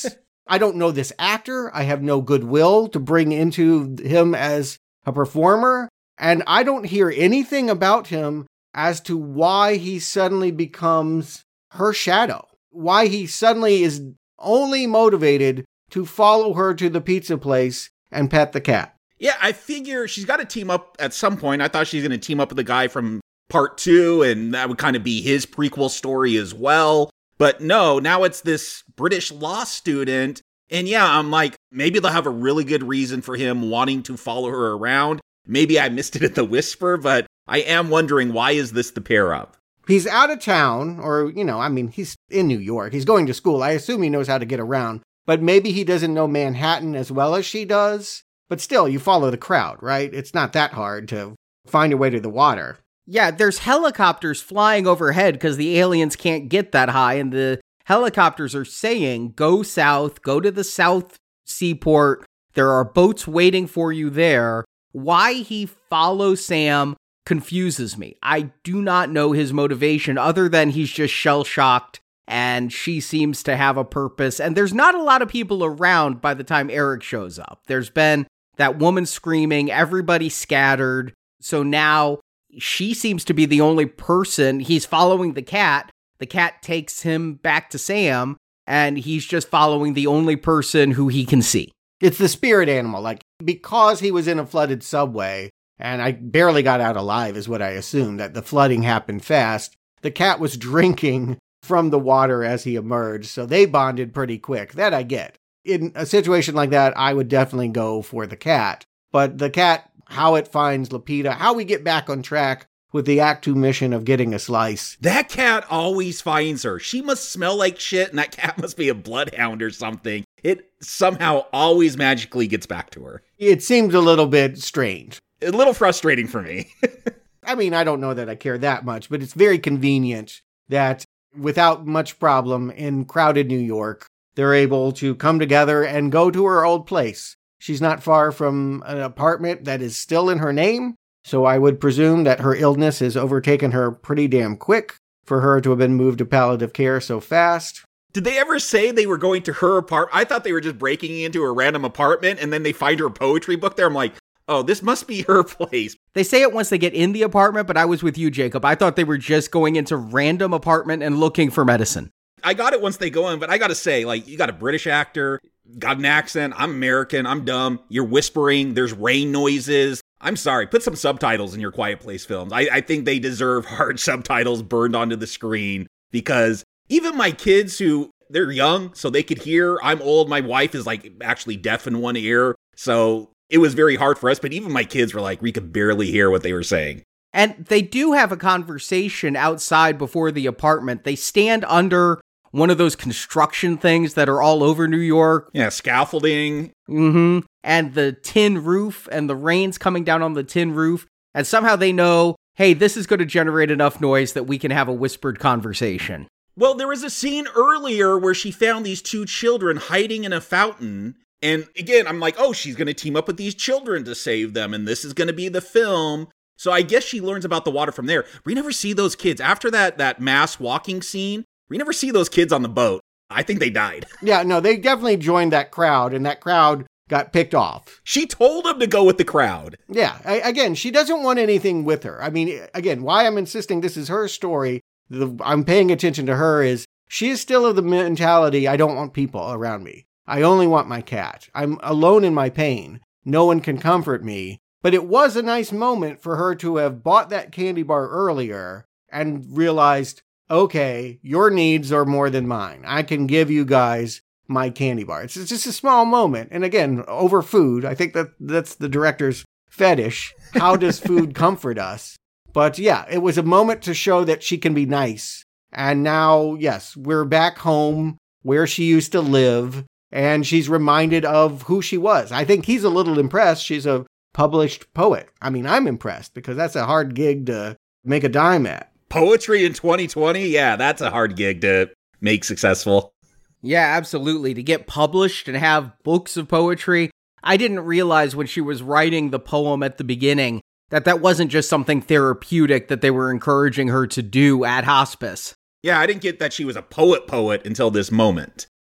[SPEAKER 2] I don't know this actor. I have no goodwill to bring into him as a performer. And I don't hear anything about him as to why he suddenly becomes her shadow, why he suddenly is only motivated to follow her to the pizza place and pet the cat.
[SPEAKER 3] Yeah, I figure she's got to team up at some point. I thought she was going to team up with the guy from part two, and that would kind of be his prequel story as well. But no, now it's this British law student. And yeah, I'm like, maybe they'll have a really good reason for him wanting to follow her around. Maybe I missed it at the whisper, but I am wondering, why is this the pair up?
[SPEAKER 2] He's out of town, or, you know, I mean, he's in New York. He's going to school. I assume he knows how to get around. But maybe he doesn't know Manhattan as well as she does. But still, you follow the crowd, right? It's not that hard to find your way to the water.
[SPEAKER 1] Yeah, there's helicopters flying overhead because the aliens can't get that high, and the helicopters are saying, go south, go to the South Seaport. There are boats waiting for you there. Why he follows Sam confuses me. I do not know his motivation other than he's just shell-shocked, and she seems to have a purpose. And there's not a lot of people around by the time Eric shows up. There's been that woman screaming, everybody scattered. So now she seems to be the only person. He's following the cat. The cat takes him back to Sam, and he's just following the only person who he can see.
[SPEAKER 2] It's the spirit animal. Like, because he was in a flooded subway, and I barely got out alive is what I assumed, that the flooding happened fast, the cat was drinking from the water as he emerged, so they bonded pretty quick. That I get. In a situation like that, I would definitely go for the cat. But the cat, how it finds Lupita, how we get back on track with the Act Two mission of getting a slice.
[SPEAKER 3] That cat always finds her. She must smell like shit, and that cat must be a bloodhound or something. It somehow always magically gets back to her.
[SPEAKER 2] It seems a little bit strange.
[SPEAKER 3] A little frustrating for me.
[SPEAKER 2] I mean, I don't know that I care that much, but it's very convenient that without much problem in crowded New York, they're able to come together and go to her old place. She's not far from an apartment that is still in her name, so I would presume that her illness has overtaken her pretty damn quick for her to have been moved to palliative care so fast.
[SPEAKER 3] Did they ever say they were going to her apartment? I thought they were just breaking into a random apartment, and then they find her poetry book there. I'm like, oh, this must be her place.
[SPEAKER 1] They say it once they get in the apartment, but I was with you, Jacob. I thought they were just going into random apartment and looking for medicine.
[SPEAKER 3] I got it once they go in, but I gotta say, like, you got a British actor, got an accent, I'm American, I'm dumb, you're whispering, there's rain noises. I'm sorry, put some subtitles in your Quiet Place films. I, I think they deserve hard subtitles burned onto the screen, because even my kids who, they're young, so they could hear, I'm old, my wife is like actually deaf in one ear, so it was very hard for us, but even my kids were like, we could barely hear what they were saying.
[SPEAKER 1] And they do have a conversation outside before the apartment. They stand under one of those construction things that are all over New York.
[SPEAKER 3] Yeah, scaffolding.
[SPEAKER 1] Mm-hmm. And the tin roof, and the rain's coming down on the tin roof. And somehow they know, hey, this is going to generate enough noise that we can have a whispered conversation.
[SPEAKER 3] Well, there was a scene earlier where she found these two children hiding in a fountain. And again, I'm like, oh, she's going to team up with these children to save them. And this is going to be the film. So I guess she learns about the water from there. We never see those kids. After that, that mass walking scene, we never see those kids on the boat. I think they died.
[SPEAKER 2] Yeah, no, they definitely joined that crowd, and that crowd got picked off.
[SPEAKER 3] She told them to go with the crowd.
[SPEAKER 2] Yeah, I, again, she doesn't want anything with her. I mean, again, why I'm insisting this is her story, the, I'm paying attention to her, is she is still of the mentality, I don't want people around me. I only want my cat. I'm alone in my pain. No one can comfort me. But it was a nice moment for her to have bought that candy bar earlier and realized, okay, your needs are more than mine. I can give you guys my candy bar. It's just a small moment. And again, over food, I think that that's the director's fetish. How does food comfort us? But yeah, it was a moment to show that she can be nice. And now, yes, we're back home where she used to live, and she's reminded of who she was. I think he's a little impressed. She's a published poet. I mean, I'm impressed because that's a hard gig to make a dime at.
[SPEAKER 3] Poetry in twenty twenty? Yeah, that's a hard gig to make successful.
[SPEAKER 1] Yeah, absolutely. To get published and have books of poetry. I didn't realize when she was writing the poem at the beginning that that wasn't just something therapeutic that they were encouraging her to do at hospice.
[SPEAKER 3] Yeah, I didn't get that she was a poet poet until this moment.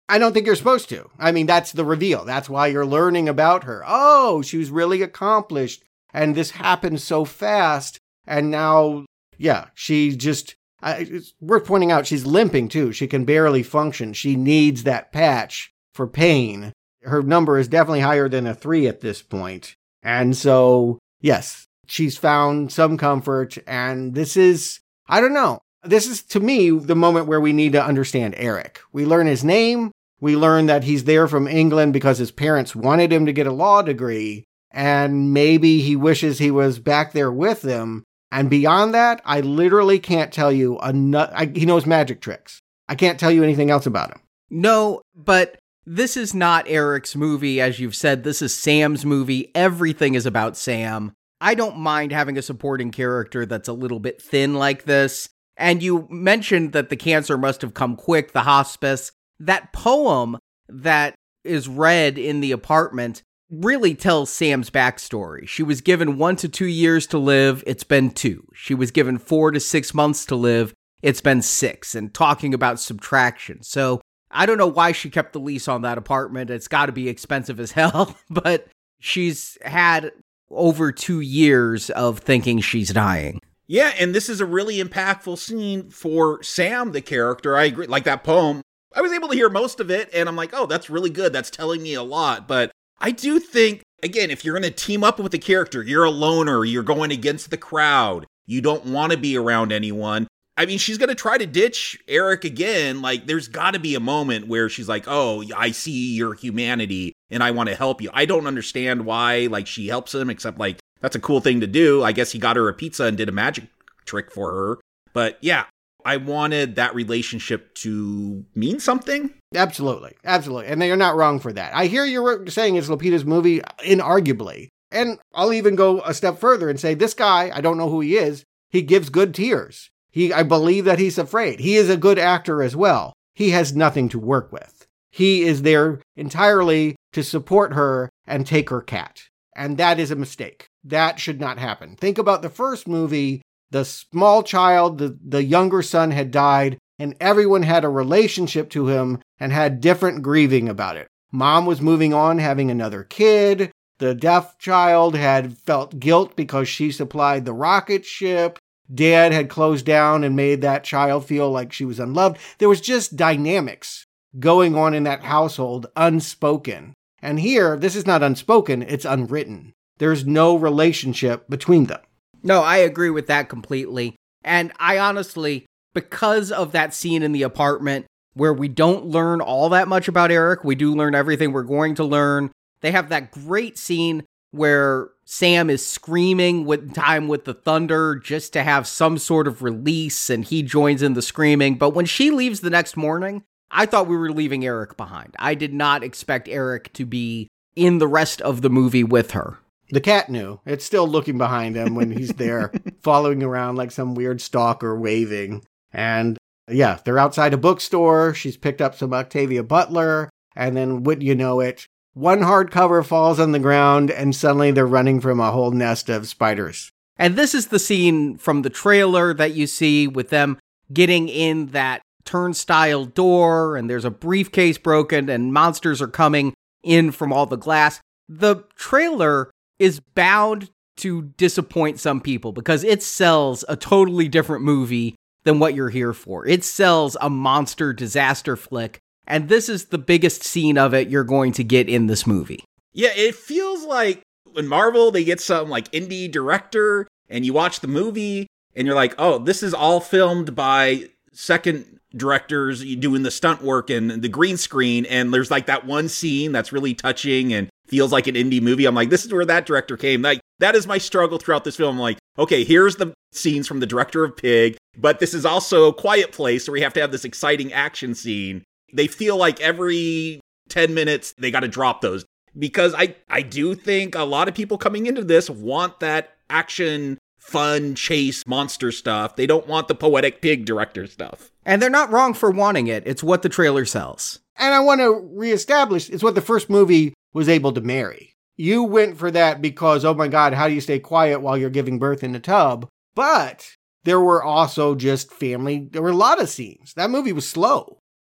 [SPEAKER 2] I don't think you're supposed to. I mean, that's the reveal. That's why you're learning about her. Oh, she was really accomplished, and this happened so fast, and now, yeah, she just, I, it's worth pointing out, she's limping too. She can barely function. She needs that patch for pain. Her number is definitely higher than a three at this point. And so, yes, she's found some comfort, and this is, I don't know. This is, to me, the moment where we need to understand Eric. We learn his name. We learn that he's there from England because his parents wanted him to get a law degree, and maybe he wishes he was back there with them. And beyond that, I literally can't tell you enough. I, he knows magic tricks. I can't tell you anything else about him.
[SPEAKER 1] No, but this is not Eric's movie. As you've said, this is Sam's movie. Everything is about Sam. I don't mind having a supporting character that's a little bit thin like this. And you mentioned that the cancer must have come quick, the hospice. That poem that is read in the apartment really tells Sam's backstory. She was given one to two years to live. It's been two. She was given four to six months to live. It's been six. And talking about subtraction. So I don't know why she kept the lease on that apartment. It's got to be expensive as hell. But she's had over two years of thinking she's dying.
[SPEAKER 3] Yeah, and this is a really impactful scene for Sam, the character. I agree. Like that poem, I was able to hear most of it, and I'm like, oh, that's really good. That's telling me a lot. But I do think, again, if you're going to team up with a character, you're a loner, you're going against the crowd, you don't want to be around anyone. I mean, she's going to try to ditch Eric again. Like, there's got to be a moment where she's like, oh, I see your humanity, and I want to help you. I don't understand why, like, she helps him, except, like, that's a cool thing to do. I guess he got her a pizza and did a magic trick for her. But yeah, I wanted that relationship to mean something.
[SPEAKER 2] Absolutely. Absolutely. And you're not wrong for that. I hear you're saying it's Lupita's movie, inarguably. And I'll even go a step further and say this guy, I don't know who he is, he gives good tears. He, I believe that he's afraid. He is a good actor as well. He has nothing to work with. He is there entirely to support her and take her cat. And that is a mistake. That should not happen. Think about the first movie. The small child, the, the younger son had died, and everyone had a relationship to him and had different grieving about it. Mom was moving on, having another kid. The deaf child had felt guilt because she supplied the rocket ship. Dad had closed down and made that child feel like she was unloved. There was just dynamics going on in that household, unspoken. And here, this is not unspoken, it's unwritten. There's no relationship between them.
[SPEAKER 1] No, I agree with that completely. And I honestly, because of that scene in the apartment where we don't learn all that much about Eric, we do learn everything we're going to learn. They have that great scene where Sam is screaming with time with the thunder just to have some sort of release, and he joins in the screaming. But when she leaves the next morning, I thought we were leaving Eric behind. I did not expect Eric to be in the rest of the movie with her.
[SPEAKER 2] The cat knew. It's still looking behind him when he's there, following around like some weird stalker waving. And yeah, they're outside a bookstore. She's picked up some Octavia Butler. And then, wouldn't you know it, one hardcover falls on the ground and suddenly they're running from a whole nest of spiders.
[SPEAKER 1] And this is the scene from the trailer that you see with them getting in that turnstile door, and there's a briefcase broken and monsters are coming in from all the glass. The trailer is bound to disappoint some people because it sells a totally different movie than what you're here for. It sells a monster disaster flick, and this is the biggest scene of it you're going to get in this movie.
[SPEAKER 3] Yeah, it feels like when Marvel, they get some like indie director, and you watch the movie, and you're like, oh, this is all filmed by second directors doing the stunt work and the green screen, and there's like that one scene that's really touching and feels like an indie movie. I'm like, this is where that director came. Like, that is my struggle throughout this film. I'm like, okay, here's the scenes from the director of Pig, but this is also Quiet Place, so we have to have this exciting action scene. They feel like every ten minutes, they got to drop those. Because I, I do think a lot of people coming into this want that action, fun, chase, monster stuff. They don't want the poetic pig director stuff.
[SPEAKER 1] And they're not wrong for wanting it. It's what the trailer sells.
[SPEAKER 2] And I want to reestablish, it's what the first movie was able to marry. You went for that because, oh my God, how do you stay quiet while you're giving birth in a tub? But there were also just family, there were a lot of scenes. That movie was slow.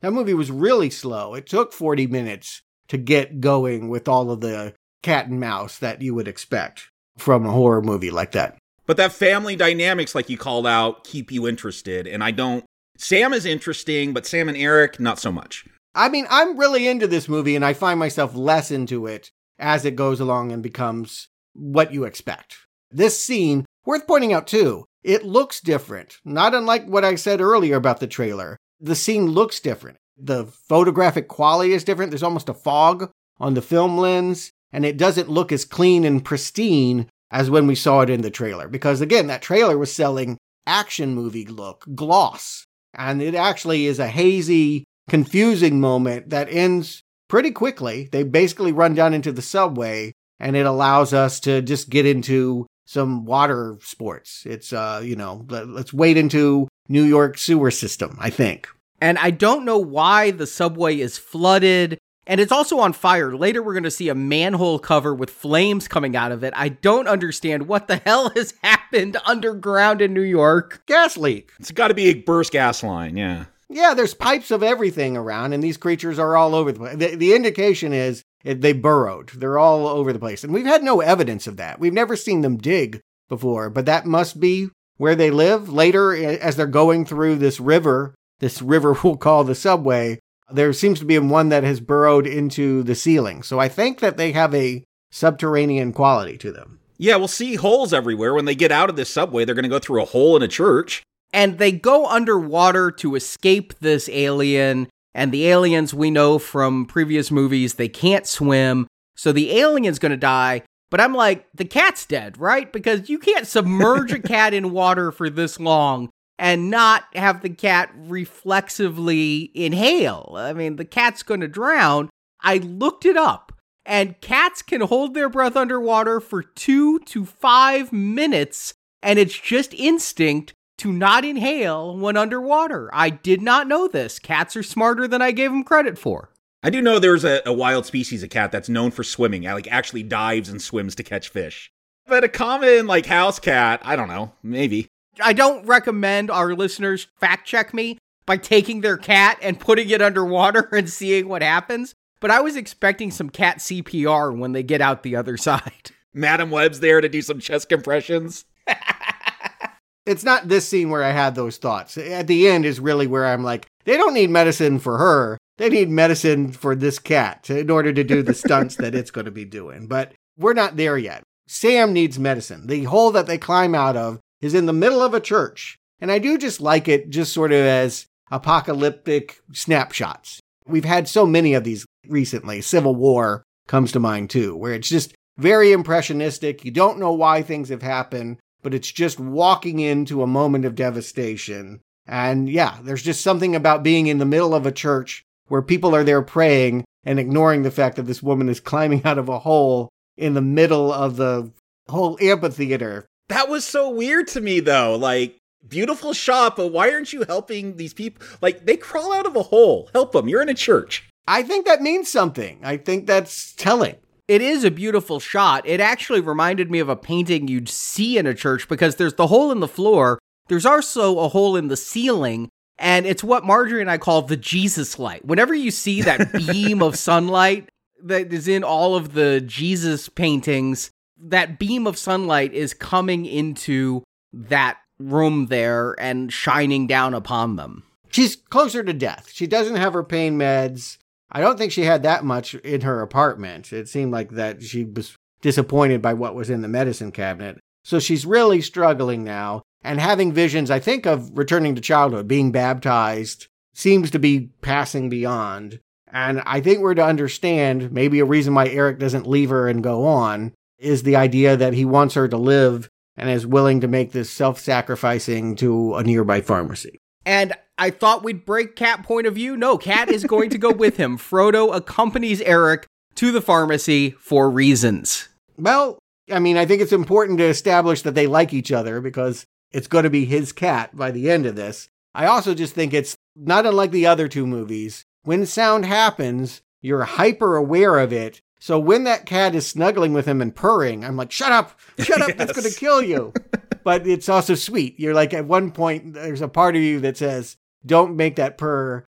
[SPEAKER 2] That movie was really slow. It took forty minutes to get going with all of the cat and mouse that you would expect from a horror movie like that.
[SPEAKER 3] But that family dynamics, like you called out, keep you interested. And I don't... Sam is interesting, but Sam and Eric, not so much.
[SPEAKER 2] I mean, I'm really into this movie, and I find myself less into it as it goes along and becomes what you expect. This scene, worth pointing out too, it looks different. Not unlike what I said earlier about the trailer. The scene looks different. The photographic quality is different. There's almost a fog on the film lens, and it doesn't look as clean and pristine as when we saw it in the trailer. Because again, that trailer was selling action movie look, gloss. And it actually is a hazy, confusing moment that ends pretty quickly. They basically run down into the subway, and it allows us to just get into some water sports. It's, uh, you know, let's wade into New York sewer system, I think.
[SPEAKER 1] And I don't know why the subway is flooded, and it's also on fire. Later, we're going to see a manhole cover with flames coming out of it. I don't understand what the hell has happened underground in New York.
[SPEAKER 2] Gas leak.
[SPEAKER 3] It's got to be a burst gas line, yeah.
[SPEAKER 2] Yeah, there's pipes of everything around, and these creatures are all over the place. The, the indication is it, they burrowed. They're all over the place. And we've had no evidence of that. We've never seen them dig before, but that must be where they live. Later, as they're going through this river, this river we'll call the subway, there seems to be one that has burrowed into the ceiling. So I think that they have a subterranean quality to them.
[SPEAKER 3] Yeah, we'll see holes everywhere. When they get out of this subway, they're going to go through a hole in a church.
[SPEAKER 1] And they go underwater to escape this alien. And the aliens, we know from previous movies, they can't swim. So the alien's going to die. But I'm like, the cat's dead, right? Because you can't submerge a cat in water for this long and not have the cat reflexively inhale. I mean, the cat's going to drown. I looked it up, and cats can hold their breath underwater for two to five minutes, and it's just instinct to not inhale when underwater. I did not know this. Cats are smarter than I gave them credit for.
[SPEAKER 3] I do know there's a, a wild species of cat that's known for swimming, like actually dives and swims to catch fish. But a common, like, house cat, I don't know, maybe.
[SPEAKER 1] I don't recommend our listeners fact check me by taking their cat and putting it underwater and seeing what happens. But I was expecting some cat C P R when they get out the other side.
[SPEAKER 3] Madam Web's there to do some chest compressions.
[SPEAKER 2] It's not this scene where I had those thoughts. At the end is really where I'm like, they don't need medicine for her. They need medicine for this cat in order to do the stunts that it's going to be doing. But we're not there yet. Sam needs medicine. The hole that they climb out of is in the middle of a church. And I do just like it just sort of as apocalyptic snapshots. We've had so many of these recently. Civil War comes to mind too, where it's just very impressionistic. You don't know why things have happened, but it's just walking into a moment of devastation. And yeah, there's just something about being in the middle of a church where people are there praying and ignoring the fact that this woman is climbing out of a hole in the middle of the whole amphitheater.
[SPEAKER 3] That was so weird to me, though. Like, beautiful shot, but why aren't you helping these people? Like, they crawl out of a hole. Help them. You're in a church.
[SPEAKER 2] I think that means something. I think that's telling.
[SPEAKER 1] It is a beautiful shot. It actually reminded me of a painting you'd see in a church because there's the hole in the floor. There's also a hole in the ceiling, and it's what Marjorie and I call the Jesus light. Whenever you see that beam of sunlight that is in all of the Jesus paintings, that beam of sunlight is coming into that room there and shining down upon them.
[SPEAKER 2] She's closer to death. She doesn't have her pain meds. I don't think she had that much in her apartment. It seemed like that she was disappointed by what was in the medicine cabinet. So she's really struggling now and having visions, I think, of returning to childhood, being baptized, seems to be passing beyond. And I think we're to understand, maybe a reason why Eric doesn't leave her and go on, is the idea that he wants her to live and is willing to make this self-sacrificing to a nearby pharmacy.
[SPEAKER 1] And I thought we'd break Cat point of view. No, Cat is going to go with him. Frodo accompanies Eric to the pharmacy for reasons.
[SPEAKER 2] Well, I mean, I think it's important to establish that they like each other because it's going to be his cat by the end of this. I also just think it's not unlike the other two movies. When sound happens, you're hyper aware of it. So when that cat is snuggling with him and purring, I'm like, shut up, shut up, yes. That's going to kill you. But it's also sweet. You're like, at one point, there's a part of you that says, don't make that purr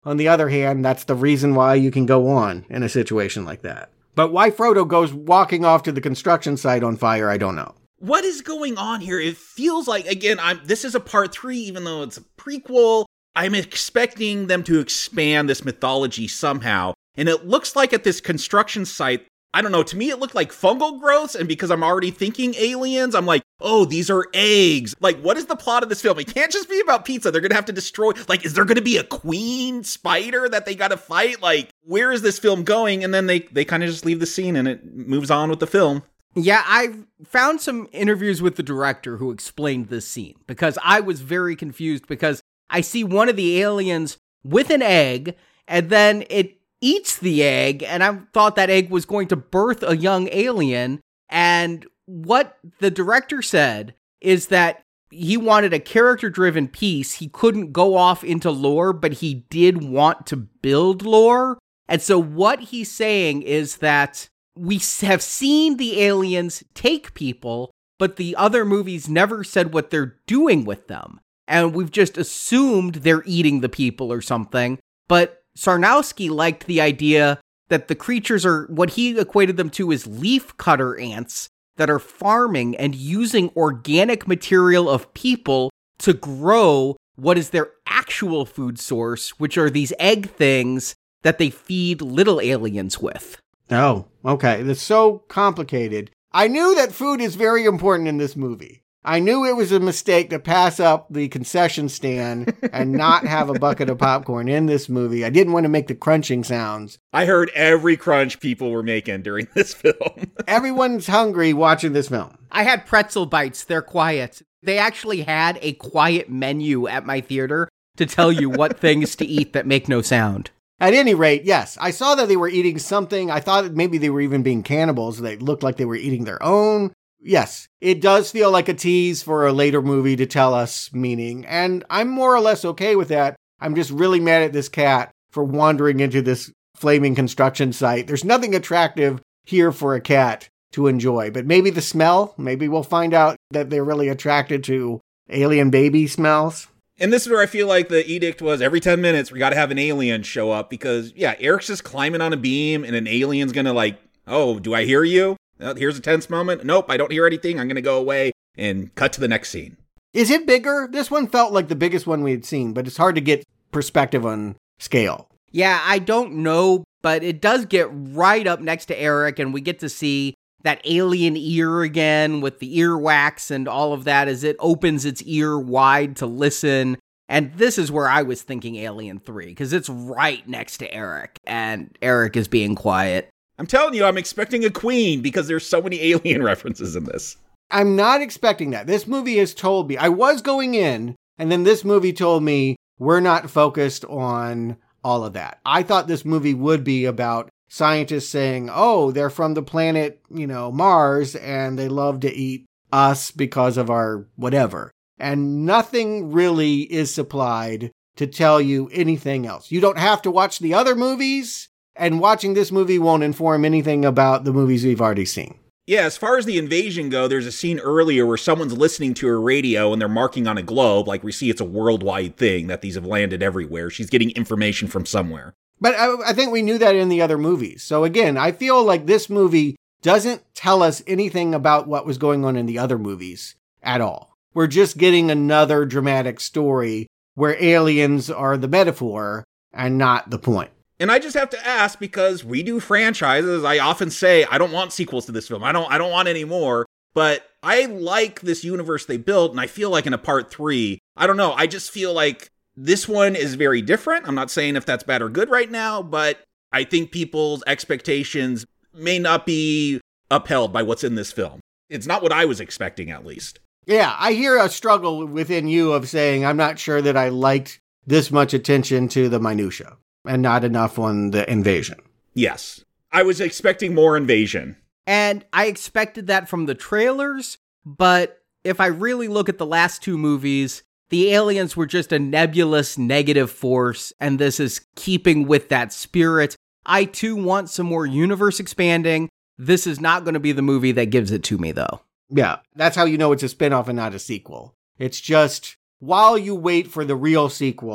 [SPEAKER 2] on the other hand, that's the reason why you can go on in a situation like that. But why Frodo goes walking off to the construction site on fire, I don't know.
[SPEAKER 3] What is going on here? It feels like, again, I'm this is a part three, even though it's a prequel. I'm expecting them to expand this mythology somehow. And it looks like at this construction site, I don't know, to me it looked like fungal growths, and because I'm already thinking aliens, I'm like, oh, these are eggs. Like, what is the plot of this film? It can't just be about pizza. They're gonna have to destroy, like, is there gonna be a queen spider that they gotta fight? Like, where is this film going? And then they, they kind of just leave the scene and it moves on with the film.
[SPEAKER 1] Yeah, I found some interviews with the director who explained this scene, because I was very confused, because I see one of the aliens with an egg, and then it eats the egg, and I thought that egg was going to birth a young alien. And what the director said is that he wanted a character-driven piece. He couldn't go off into lore, but he did want to build lore. And so what he's saying is that we have seen the aliens take people, but the other movies never said what they're doing with them. And we've just assumed they're eating the people or something. But Sarnowski liked the idea that the creatures are, what he equated them to as leaf cutter ants that are farming and using organic material of people to grow what is their actual food source, which are these egg things that they feed little aliens with.
[SPEAKER 2] Oh, okay. That's so complicated. I knew that food is very important in this movie. I knew it was a mistake to pass up the concession stand and not have a bucket of popcorn in this movie. I didn't want to make the crunching sounds.
[SPEAKER 3] I heard every crunch people were making during this film.
[SPEAKER 2] Everyone's hungry watching this film.
[SPEAKER 1] I had pretzel bites. They're quiet. They actually had a quiet menu at my theater to tell you what things to eat that make no sound.
[SPEAKER 2] At any rate, yes, I saw that they were eating something. I thought maybe they were even being cannibals. They looked like they were eating their own. Yes, it does feel like a tease for a later movie to tell us meaning, and I'm more or less okay with that. I'm just really mad at this cat for wandering into this flaming construction site. There's nothing attractive here for a cat to enjoy, but maybe the smell, maybe we'll find out that they're really attracted to alien baby smells.
[SPEAKER 3] And this is where I feel like the edict was every ten minutes, we got to have an alien show up because, yeah, Eric's just climbing on a beam and an alien's going to like, oh, do I hear you? Oh, here's a tense moment. Nope, I don't hear anything. I'm going to go away and cut to the next scene.
[SPEAKER 2] Is it bigger? This one felt like the biggest one we had seen, but it's hard to get perspective on scale.
[SPEAKER 1] Yeah, I don't know, but it does get right up next to Eric, and we get to see that alien ear again with the earwax and all of that as it opens its ear wide to listen. And this is where I was thinking Alien three, because it's right next to Eric, and Eric is being quiet.
[SPEAKER 3] I'm telling you, I'm expecting a queen because there's so many alien references in this.
[SPEAKER 2] I'm not expecting that. This movie has told me, I was going in, and then this movie told me we're not focused on all of that. I thought this movie would be about scientists saying, oh, they're from the planet, you know, Mars, and they love to eat us because of our whatever. And nothing really is supplied to tell you anything else. You don't have to watch the other movies. And watching this movie won't inform anything about the movies we've already seen.
[SPEAKER 3] Yeah, as far as the invasion go, there's a scene earlier where someone's listening to a radio and they're marking on a globe, like we see it's a worldwide thing, that these have landed everywhere. She's getting information from somewhere.
[SPEAKER 2] But I, I think we knew that in the other movies. So again, I feel like this movie doesn't tell us anything about what was going on in the other movies at all. We're just getting another dramatic story where aliens are the metaphor and not the point.
[SPEAKER 3] And I just have to ask, because we do franchises, I often say, I don't want sequels to this film. I don't I don't want any more. But I like this universe they built, and I feel like in a part three, I don't know, I just feel like this one is very different. I'm not saying if that's bad or good right now, but I think people's expectations may not be upheld by what's in this film. It's not what I was expecting, at least.
[SPEAKER 2] Yeah, I hear a struggle within you of saying, I'm not sure that I liked this much attention to the minutia. And not enough on the invasion.
[SPEAKER 3] Yes. I was expecting more invasion.
[SPEAKER 1] And I expected that from the trailers, but if I really look at the last two movies, the aliens were just a nebulous negative force, and this is keeping with that spirit. I too want some more universe expanding. This is not going to be the movie that gives it to me, though.
[SPEAKER 2] Yeah, that's how you know it's a spinoff and not a sequel. It's just, while you wait for the real sequel,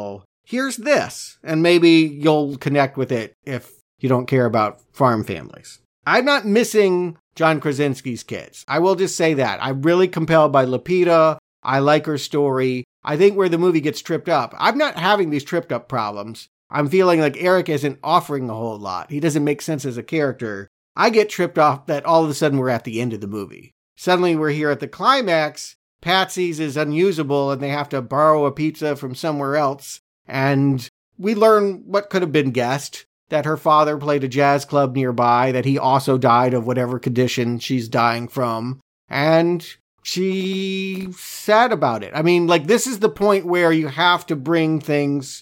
[SPEAKER 2] here's this, and maybe you'll connect with it if you don't care about farm families. I'm not missing John Krasinski's kids. I will just say that. I'm really compelled by Lupita. I like her story. I think where the movie gets tripped up, I'm not having these tripped up problems. I'm feeling like Eric isn't offering a whole lot. He doesn't make sense as a character. I get tripped off that all of a sudden we're at the end of the movie. Suddenly we're here at the climax. Patsy's is unusable and they have to borrow a pizza from somewhere else. And we learn what could have been guessed, that her father played a jazz club nearby, that he also died of whatever condition she's dying from. And she's sad about it. I mean, like, this is the point where you have to bring things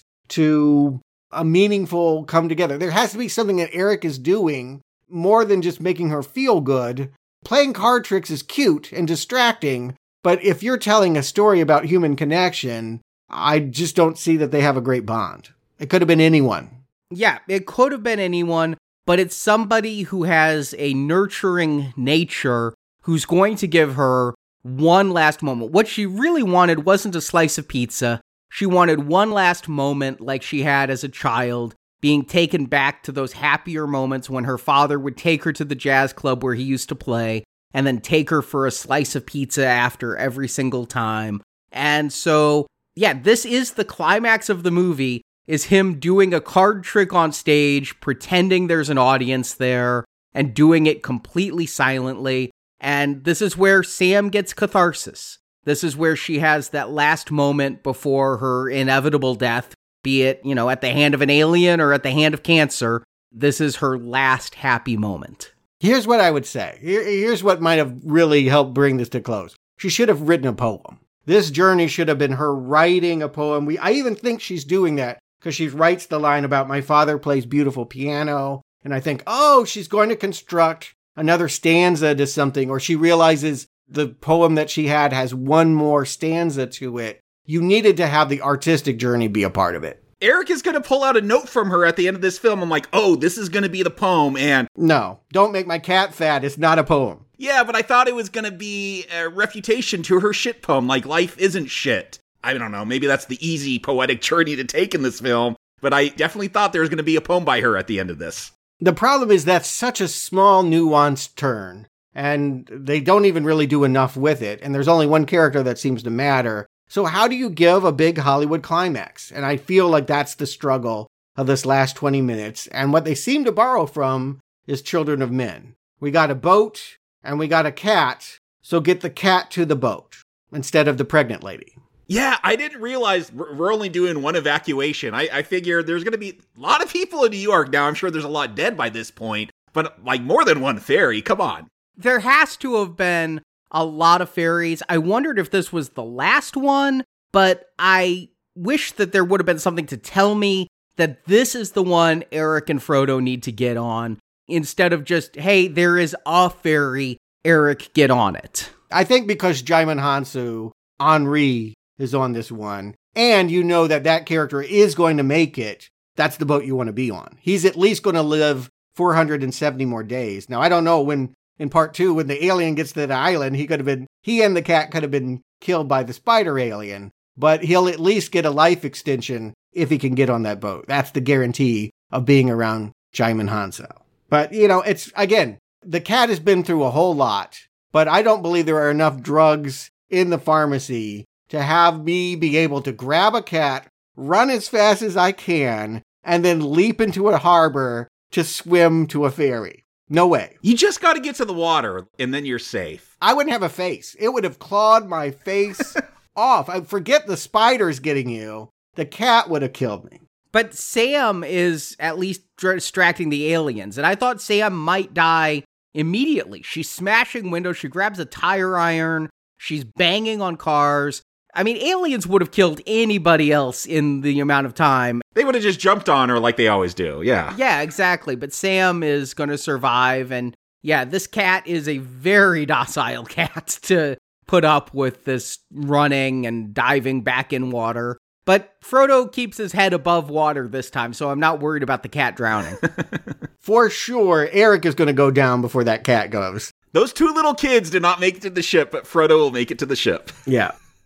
[SPEAKER 2] to a meaningful come together. There has to be something that Eric is doing more than just making her feel good. Playing card tricks is cute and distracting, but if you're telling a story about human connection, I just don't see that they have a great bond. It could have been anyone.
[SPEAKER 1] Yeah, it could have been anyone, but it's somebody who has a nurturing nature who's going to give her one last moment. What she really wanted wasn't a slice of pizza. She wanted one last moment like she had as a child, being taken back to those happier moments when her father would take her to the jazz club where he used to play, and then take her for a slice of pizza after every single time. And so, yeah, this is the climax of the movie, is him doing a card trick on stage, pretending there's an audience there, and doing it completely silently. And this is where Sam gets catharsis. This is where she has that last moment before her inevitable death, be it, you know, at the hand of an alien or at the hand of cancer. This is her last happy moment.
[SPEAKER 2] Here's what I would say. Here, here's what might have really helped bring this to close. She should have written a poem. This journey should have been her writing a poem. We, I even think she's doing that because she writes the line about my father plays beautiful piano. And I think, oh, she's going to construct another stanza to something, or she realizes the poem that she had has one more stanza to it. You needed to have the artistic journey be a part of it.
[SPEAKER 3] Eric is going to pull out a note from her at the end of this film. I'm like, oh, this is going to be the poem. And
[SPEAKER 2] no, don't make my cat fat. It's not a poem.
[SPEAKER 3] Yeah, but I thought it was going to be a refutation to her shit poem, like life isn't shit. I don't know, maybe that's the easy poetic journey to take in this film, but I definitely thought there was going to be a poem by her at the end of this.
[SPEAKER 2] The problem is that's such a small, nuanced turn, and they don't even really do enough with it, and there's only one character that seems to matter. So how do you give a big Hollywood climax? And I feel like that's the struggle of this last twenty minutes, and what they seem to borrow from is Children of Men. We got a boat, and we got a cat, so get the cat to the boat, instead of the pregnant lady.
[SPEAKER 3] Yeah, I didn't realize we're only doing one evacuation. I, I figured there's going to be a lot of people in New York now. I'm sure there's a lot dead by this point, but like more than one ferry. Come on.
[SPEAKER 1] There has to have been a lot of ferries. I wondered if this was the last one, but I wish that there would have been something to tell me that this is the one Eric and Frodo need to get on, instead of just, hey, there is a ferry, Eric, get on it.
[SPEAKER 2] I think because Djimon Hounsou, Henri, is on this one, and you know that that character is going to make it, that's the boat you want to be on. He's at least going to live four hundred seventy more days. Now, I don't know when, in part two, when the alien gets to the island, he could have been, he and the cat could have been killed by the spider alien, but he'll at least get a life extension if he can get on that boat. That's the guarantee of being around Djimon Hounsou. But, you know, it's, again, the cat has been through a whole lot, but I don't believe there are enough drugs in the pharmacy to have me be able to grab a cat, run as fast as I can, and then leap into a harbor to swim to a ferry. No way.
[SPEAKER 3] You just got to get to the water, and then you're safe.
[SPEAKER 2] I wouldn't have a face. It would have clawed my face off. I forget the spiders getting you. The cat would have killed me.
[SPEAKER 1] But Sam is at least distracting the aliens, and I thought Sam might die immediately. She's smashing windows. She grabs a tire iron. She's banging on cars. I mean, aliens would have killed anybody else in the amount of time.
[SPEAKER 3] They would have just jumped on her like they always do, yeah.
[SPEAKER 1] Yeah, exactly. But Sam is going to survive. And yeah, this cat is a very docile cat to put up with this running and diving back in water. But Frodo keeps his head above water this time, so I'm not worried about the cat drowning.
[SPEAKER 2] For sure, Eric is going to go down before that cat goes.
[SPEAKER 3] Those two little kids did not make it to the ship, but Frodo will make it to the ship.
[SPEAKER 2] Yeah.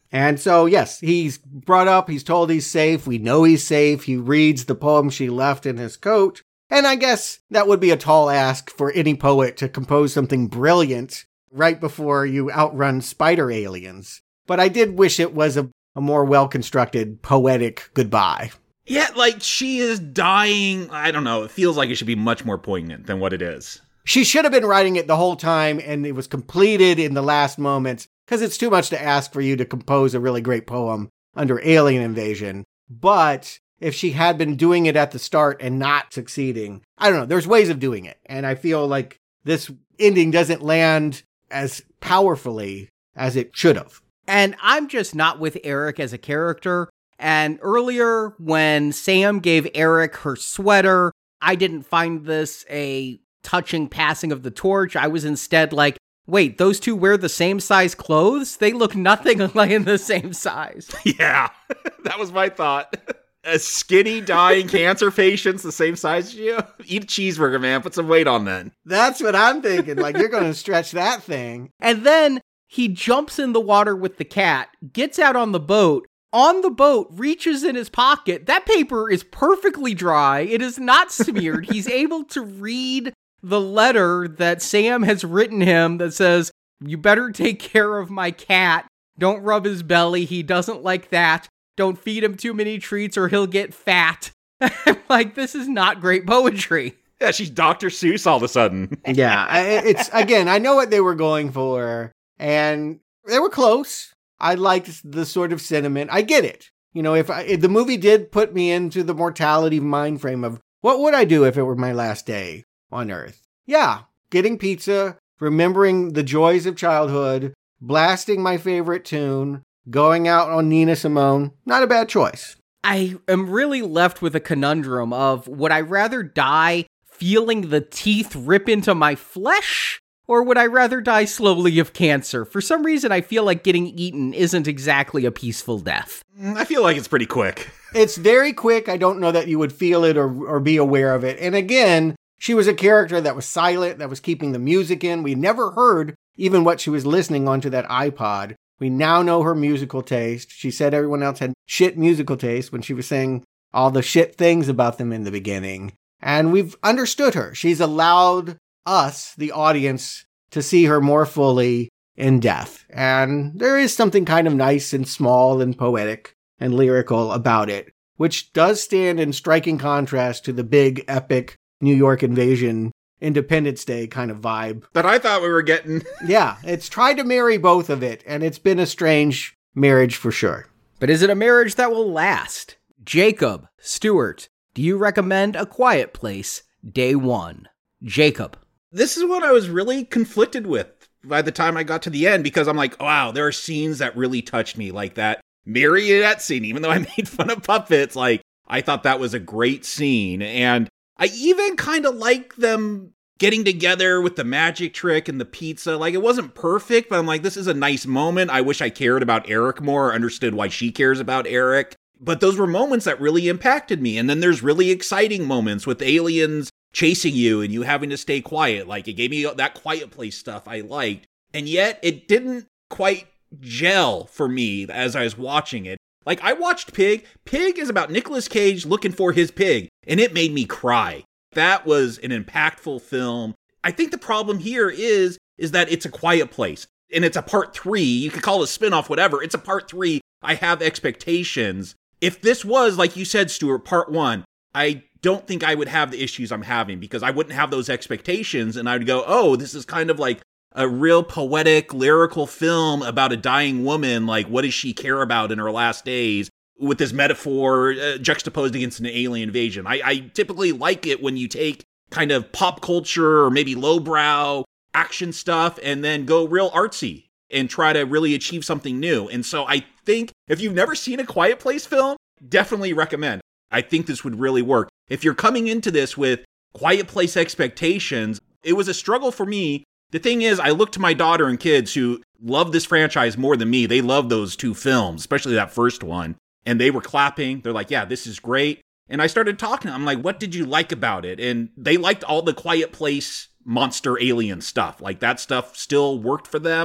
[SPEAKER 2] And so, yes, he's brought up, he's told he's safe. We know he's safe. He reads the poem she left in his coat. And I guess that would be a tall ask for any poet to compose something brilliant right before you outrun spider aliens. But I did wish it was a, a more well-constructed, poetic goodbye.
[SPEAKER 3] Yeah, like she is dying. I don't know. It feels like it should be much more poignant than what it is.
[SPEAKER 2] She should have been writing it the whole time, and it was completed in the last moments. Because it's too much to ask for you to compose a really great poem under alien invasion. But if she had been doing it at the start and not succeeding, I don't know, there's ways of doing it. And I feel like this ending doesn't land as powerfully as it should have.
[SPEAKER 1] And I'm just not with Eric as a character. And earlier, when Sam gave Eric her sweater, I didn't find this a touching passing of the torch. I was instead like, wait, those two wear the same size clothes? They look nothing like in the same size.
[SPEAKER 3] Yeah, that was my thought. A skinny, dying cancer patient's the same size as you? Eat a cheeseburger, man. Put some weight on then.
[SPEAKER 2] That's what I'm thinking. Like, you're going to stretch that thing.
[SPEAKER 1] And then he jumps in the water with the cat, gets out on the boat. On the boat, reaches in his pocket. That paper is perfectly dry. It is not smeared. He's able to read the letter that Sam has written him that says, you better take care of my cat. Don't rub his belly. He doesn't like that. Don't feed him too many treats or he'll get fat. Like, this is not great poetry.
[SPEAKER 3] Yeah, she's Doctor Seuss all of a sudden.
[SPEAKER 2] Yeah, it's, again, I know what they were going for, and they were close. I liked the sort of sentiment. I get it. You know, if, I, if the movie did put me into the mortality mind frame of what would I do if it were my last day on Earth? Yeah, getting pizza, remembering the joys of childhood, blasting my favorite tune, going out on Nina Simone. Not a bad choice.
[SPEAKER 1] I am really left with a conundrum of, would I rather die feeling the teeth rip into my flesh? Or would I rather die slowly of cancer? For some reason, I feel like getting eaten isn't exactly a peaceful death.
[SPEAKER 3] I feel like it's pretty quick.
[SPEAKER 2] It's very quick. I don't know that you would feel it or, or be aware of it. And again, she was a character that was silent, that was keeping the music in. We never heard even what she was listening onto that iPod. We now know her musical taste. She said everyone else had shit musical taste when she was saying all the shit things about them in the beginning. And we've understood her. She's allowed us, the audience, to see her more fully in death. And there is something kind of nice and small and poetic and lyrical about it, which does stand in striking contrast to the big, epic New York invasion, Independence Day kind of vibe
[SPEAKER 3] that I thought we were getting.
[SPEAKER 2] Yeah, it's tried to marry both of it, and it's been a strange marriage for sure.
[SPEAKER 1] But is it a marriage that will last? Jacob, Stuart, do you recommend A Quiet Place day one? Jacob.
[SPEAKER 3] This is what I was really conflicted with by the time I got to the end, because I'm like, wow, there are scenes that really touched me, like that marionette scene. Even though I made fun of puppets, like, I thought that was a great scene. And I even kind of like them getting together with the magic trick and the pizza. Like, it wasn't perfect, but I'm like, this is a nice moment. I wish I cared about Eric more, understood why she cares about Eric. But those were moments that really impacted me. And then there's really exciting moments with aliens chasing you and you having to stay quiet. Like, it gave me that Quiet Place stuff I liked. And yet it didn't quite gel for me as I was watching it. Like, I watched Pig. Pig is about Nicolas Cage looking for his pig, and it made me cry. That was an impactful film. I think the problem here is, is that it's A Quiet Place, and it's a part three. You could call it a spinoff, whatever. It's a part three. I have expectations. If this was, like you said, Stuart, part one, I don't think I would have the issues I'm having, because I wouldn't have those expectations, and I would go, oh, this is kind of like a real poetic, lyrical film about a dying woman. Like, what does she care about in her last days? With this metaphor uh, juxtaposed against an alien invasion. I, I typically like it when you take kind of pop culture or maybe lowbrow action stuff and then go real artsy and try to really achieve something new. And so I think if you've never seen a Quiet Place film, definitely recommend. I think this would really work. If you're coming into this with Quiet Place expectations, it was a struggle for me. The thing is, I look to my daughter and kids who love this franchise more than me. They love those two films, especially that first one. And they were clapping. They're like, yeah, this is great. And I started talking. I'm like, what did you like about it? And they liked all the Quiet Place monster alien stuff. Like, that stuff still worked for them.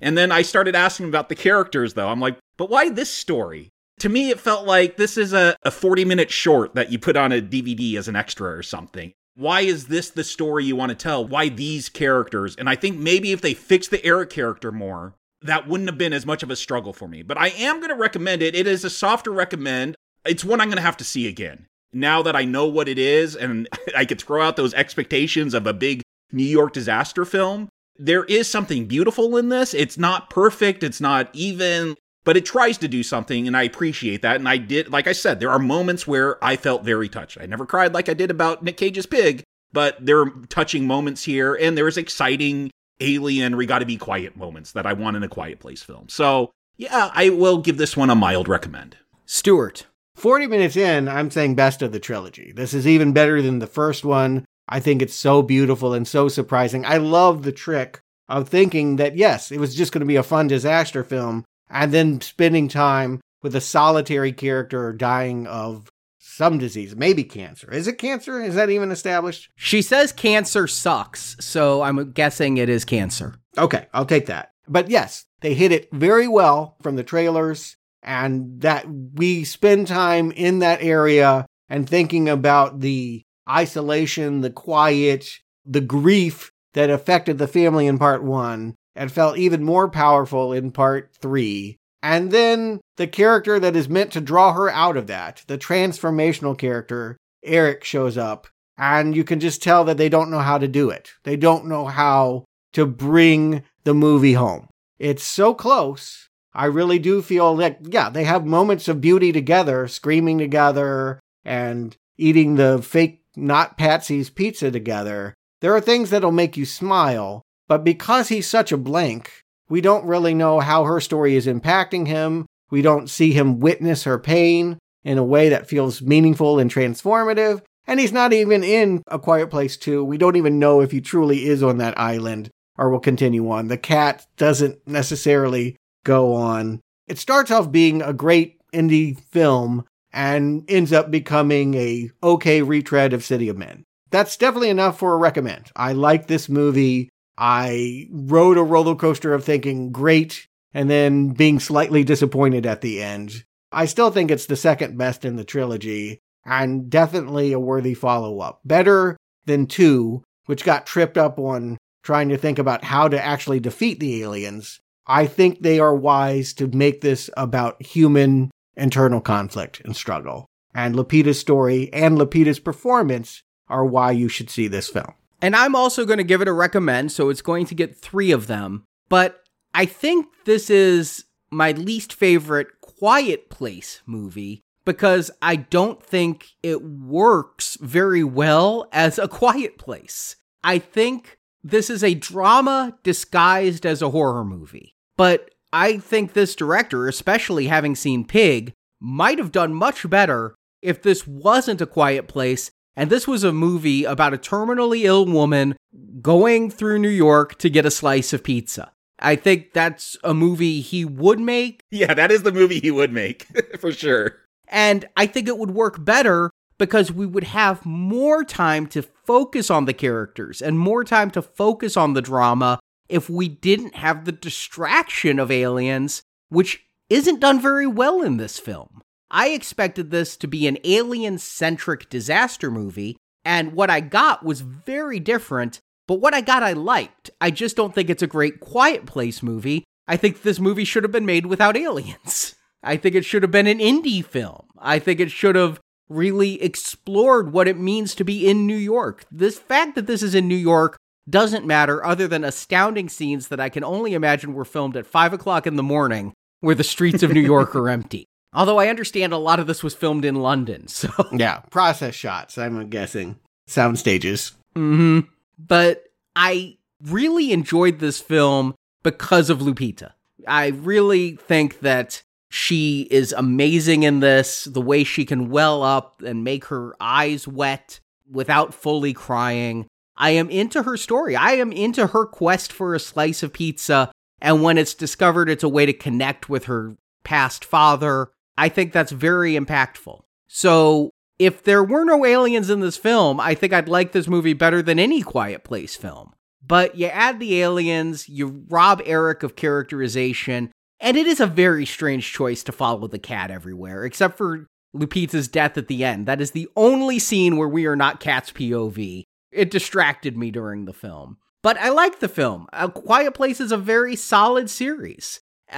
[SPEAKER 3] And then I started asking about the characters, though. I'm like, but why this story? To me, it felt like this is a, a forty-minute short that you put on a D V D as an extra or something. Why is this the story you want to tell? Why these characters? And I think maybe if they fixed the Eric character more, that wouldn't have been as much of a struggle for me. But I am going to recommend it. It is a softer recommend. It's one I'm going to have to see again. Now that I know what it is and I could throw out those expectations of a big New York disaster film, there is something beautiful in this. It's not perfect. It's not even, but it tries to do something, and I appreciate that. And I did, like I said, there are moments where I felt very touched. I never cried like I did about Nick Cage's Pig, but there are touching moments here, and there's exciting alien, we gotta be quiet moments that I want in a Quiet Place film. So, yeah, I will give this one a mild recommend.
[SPEAKER 1] Stuart.
[SPEAKER 2] forty minutes in, I'm saying best of the trilogy. This is even better than the first one. I think it's so beautiful and so surprising. I love the trick of thinking that, yes, it was just going to be a fun disaster film, and then spending time with a solitary character dying of some disease, maybe cancer. Is it cancer? Is that even established?
[SPEAKER 1] She says cancer sucks, so I'm guessing it is cancer.
[SPEAKER 2] Okay, I'll take that. But yes, they hit it very well from the trailers, and that we spend time in that area and thinking about the isolation, the quiet, the grief that affected the family in part one and felt even more powerful in part three. And then the character that is meant to draw her out of that, the transformational character, Eric, shows up, and you can just tell that they don't know how to do it. They don't know how to bring the movie home. It's so close. I really do feel like, yeah, they have moments of beauty together, screaming together and eating the fake Not Patsy's pizza together. There are things that'll make you smile, but because he's such a blank, we don't really know how her story is impacting him. We don't see him witness her pain in a way that feels meaningful and transformative. And he's not even in A Quiet Place two. We don't even know if he truly is on that island or will continue on. The cat doesn't necessarily go on. It starts off being a great indie film and ends up becoming a okay retread of City of Men. That's definitely enough for a recommend. I like this movie. I rode a roller coaster of thinking great and then being slightly disappointed at the end. I still think it's the second best in the trilogy and definitely a worthy follow-up. Better than two, which got tripped up on trying to think about how to actually defeat the aliens. I think they are wise to make this about human internal conflict and struggle. And Lupita's story and Lupita's performance are why you should see this film.
[SPEAKER 1] And I'm also going to give it a recommend, so it's going to get three of them. But I think this is my least favorite Quiet Place movie because I don't think it works very well as a Quiet Place. I think this is a drama disguised as a horror movie. But I think this director, especially having seen Pig, might have done much better if this wasn't A Quiet Place and this was a movie about a terminally ill woman going through New York to get a slice of pizza. I think that's a movie he would make.
[SPEAKER 3] Yeah, that is the movie he would make, for sure.
[SPEAKER 1] And I think it would work better because we would have more time to focus on the characters and more time to focus on the drama if we didn't have the distraction of aliens, which isn't done very well in this film. I expected this to be an alien-centric disaster movie, and what I got was very different, but what I got I liked. I just don't think it's a great Quiet Place movie. I think this movie should have been made without aliens. I think it should have been an indie film. I think it should have really explored what it means to be in New York. This fact that this is in New York doesn't matter other than astounding scenes that I can only imagine were filmed at five o'clock in the morning where the streets of New York are empty. Although I understand a lot of this was filmed in London, so...
[SPEAKER 2] Yeah, process shots, I'm guessing. Sound stages.
[SPEAKER 1] Mm-hmm. But I really enjoyed this film because of Lupita. I really think that she is amazing in this, the way she can well up and make her eyes wet without fully crying. I am into her story. I am into her quest for a slice of pizza, and when it's discovered it's a way to connect with her past father, I think that's very impactful. So, if there were no aliens in this film, I think I'd like this movie better than any Quiet Place film. but you add the aliens, you rob Eric of characterization, and it is a very strange choice to follow the cat everywhere, except for Lupita's death at the end. That is the only scene where we are not Cat's P O V. It distracted me during the film. But I like the film. A Quiet Place is a very solid series.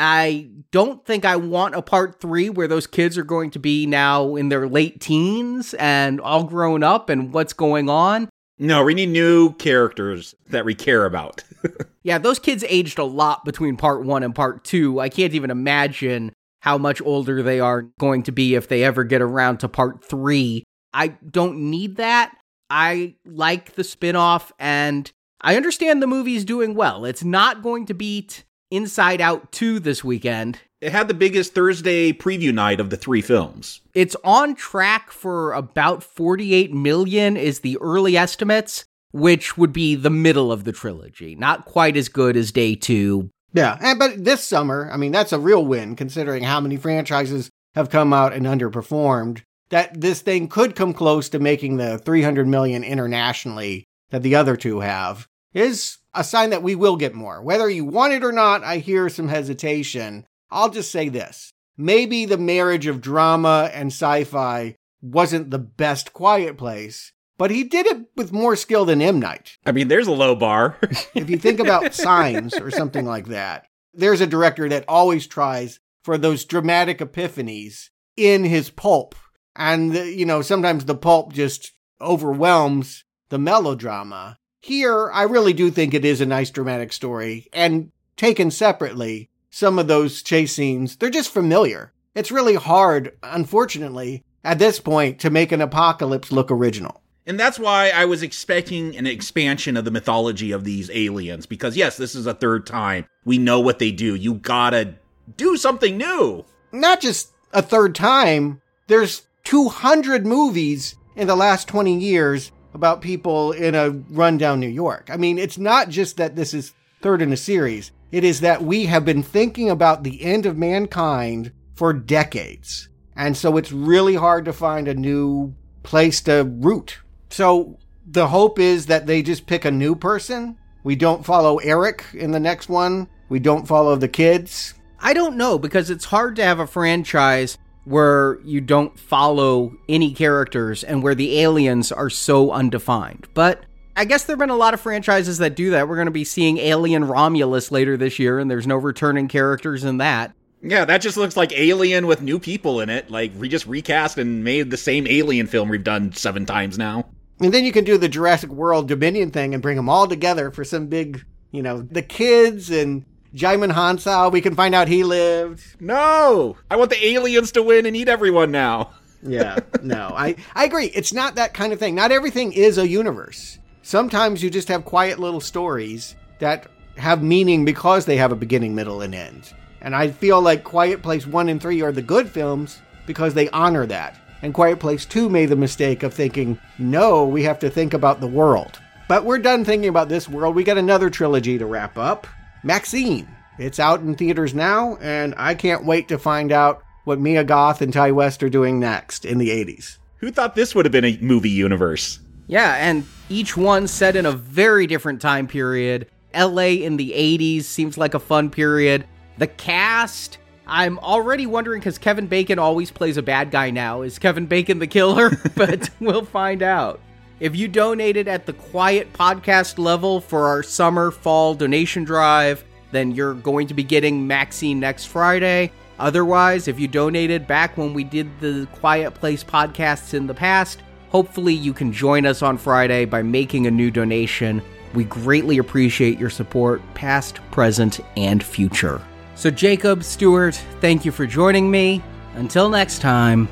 [SPEAKER 1] I don't think I want a part three where those kids are going to be now in their late teens and all grown up and what's going on.
[SPEAKER 3] No, we need new characters that we care about.
[SPEAKER 1] Yeah, those kids aged a lot between part one and part two. I can't even imagine how much older they are going to be if they ever get around to part three. I don't need that. I like the spinoff, and I understand the movie's doing well. It's not going to beat Inside Out two this weekend.
[SPEAKER 3] It had the biggest Thursday preview night of the three films.
[SPEAKER 1] It's on track for about forty-eight million is the early estimates, which would be the middle of the trilogy. Not quite as good as Day two.
[SPEAKER 2] Yeah, and, but this summer, I mean, that's a real win considering how many franchises have come out and underperformed. That this thing could come close to making the three hundred million internationally that the other two have is a sign that we will get more. Whether you want it or not, I hear some hesitation. I'll just say this. Maybe the marriage of drama and sci-fi wasn't the best Quiet Place, but he did it with more skill than M. Night.
[SPEAKER 3] I mean, there's a low bar.
[SPEAKER 2] If you think about Signs or something like that, there's a director that always tries for those dramatic epiphanies in his pulp. And, the, you know, sometimes the pulp just overwhelms the melodrama. Here, I really do think it is a nice dramatic story. And taken separately, some of those chase scenes, they're just familiar. It's really hard, unfortunately, at this point, to make an apocalypse look original.
[SPEAKER 3] And that's why I was expecting an expansion of the mythology of these aliens. Because, yes, this is a third time. We know what they do. You gotta do something new.
[SPEAKER 2] Not just a third time. There's two hundred movies in the last twenty years about people in a rundown New York. I mean, it's not just that this is third in a series. It is that we have been thinking about the end of mankind for decades. And so it's really hard to find a new place to root. So the hope is that they just pick a new person. We don't follow Eric in the next one. We don't follow the kids.
[SPEAKER 1] I don't know, because it's hard to have a franchise where you don't follow any characters and where the aliens are so undefined. But I guess there have been a lot of franchises that do that. We're going to be seeing Alien Romulus later this year, and there's no returning characters in that.
[SPEAKER 3] Yeah, that just looks like Alien with new people in it. Like, we just recast and made the same Alien film we've done seven times now.
[SPEAKER 2] And then you can do the Jurassic World Dominion thing and bring them all together for some big, you know, the kids and Jaimin Hansa. We can find out he lived.
[SPEAKER 3] No! I want the aliens to win and eat everyone now.
[SPEAKER 2] Yeah, no, I, I agree. It's not that kind of thing. Not everything is a universe. Sometimes you just have quiet little stories that have meaning because they have a beginning, middle, and end. And I feel like Quiet Place one and three are the good films because they honor that. And Quiet Place two made the mistake of thinking, no, we have to think about the world. But we're done thinking about this world. We got another trilogy to wrap up. Maxine. It's out in theaters now, and I can't wait to find out what Mia Goth and Ty West are doing next in the eighties.
[SPEAKER 3] Who thought this would have been a movie universe?
[SPEAKER 1] Yeah, and each one set in a very different time period. L A in the eighties seems like a fun period. The cast, I'm already wondering, because Kevin Bacon always plays a bad guy now. Is Kevin Bacon the killer? But we'll find out. If you donated at the Quiet Podcast level for our summer fall donation drive, then you're going to be getting Maxine next Friday. Otherwise, if you donated back when we did the Quiet Place podcasts in the past, hopefully you can join us on Friday by making a new donation. We greatly appreciate your support, past, present, and future. So Jacob, Stewart, thank you for joining me. Until next time.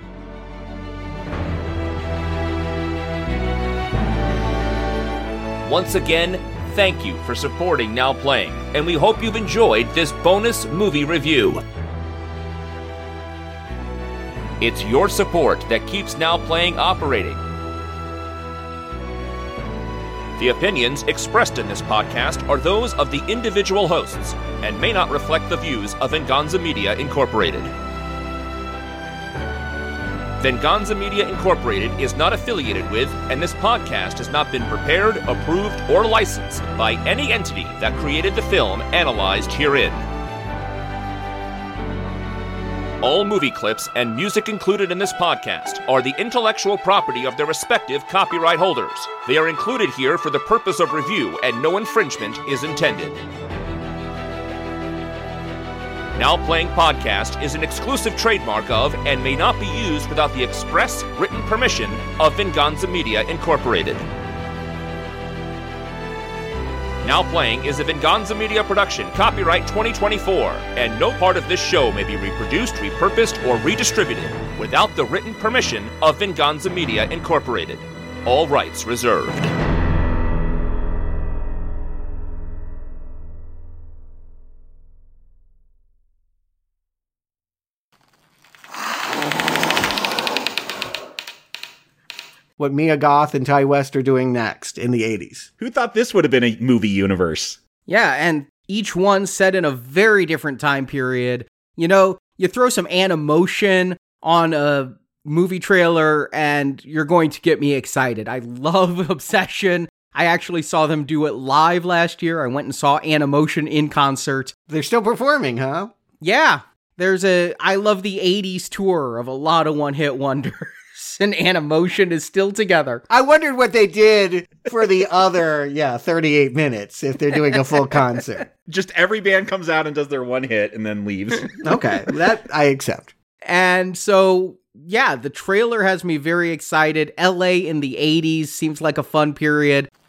[SPEAKER 4] Once again, thank you for supporting Now Playing, and we hope you've enjoyed this bonus movie review. It's your support that keeps Now Playing operating. The opinions expressed in this podcast are those of the individual hosts and may not reflect the views of Venganza Media Incorporated. Venganza Media Incorporated is not affiliated with, and this podcast has not been prepared, approved, or licensed by any entity that created the film analyzed herein. All movie clips and music included in this podcast are the intellectual property of their respective copyright holders. They are included here for the purpose of review, and no infringement is intended. Now Playing Podcast is an exclusive trademark of and may not be used without the express written permission of Venganza Media Incorporated. Now Playing is a Venganza Media production, copyright twenty twenty-four, and no part of this show may be reproduced, repurposed, or redistributed without the written permission of Venganza Media Incorporated. All rights reserved.
[SPEAKER 2] What Mia Goth and Ty West are doing next in the eighties.
[SPEAKER 3] Who thought this would have been a movie universe?
[SPEAKER 1] Yeah, and each one set in a very different time period. You know, you throw some Animotion on a movie trailer and you're going to get me excited. I love Obsession. I actually saw them do it live last year. I went and saw Animotion in concert.
[SPEAKER 2] They're still performing, huh?
[SPEAKER 1] Yeah, there's a I Love the eighties tour of a lot of one-hit wonders. And Animotion is still together.
[SPEAKER 2] I wondered what they did for the other, yeah, thirty-eight minutes if they're doing a full concert.
[SPEAKER 3] Just every band comes out and does their one hit and then leaves.
[SPEAKER 2] Okay, that I accept.
[SPEAKER 1] And so, yeah, the trailer has me very excited. L A in the eighties seems like a fun period.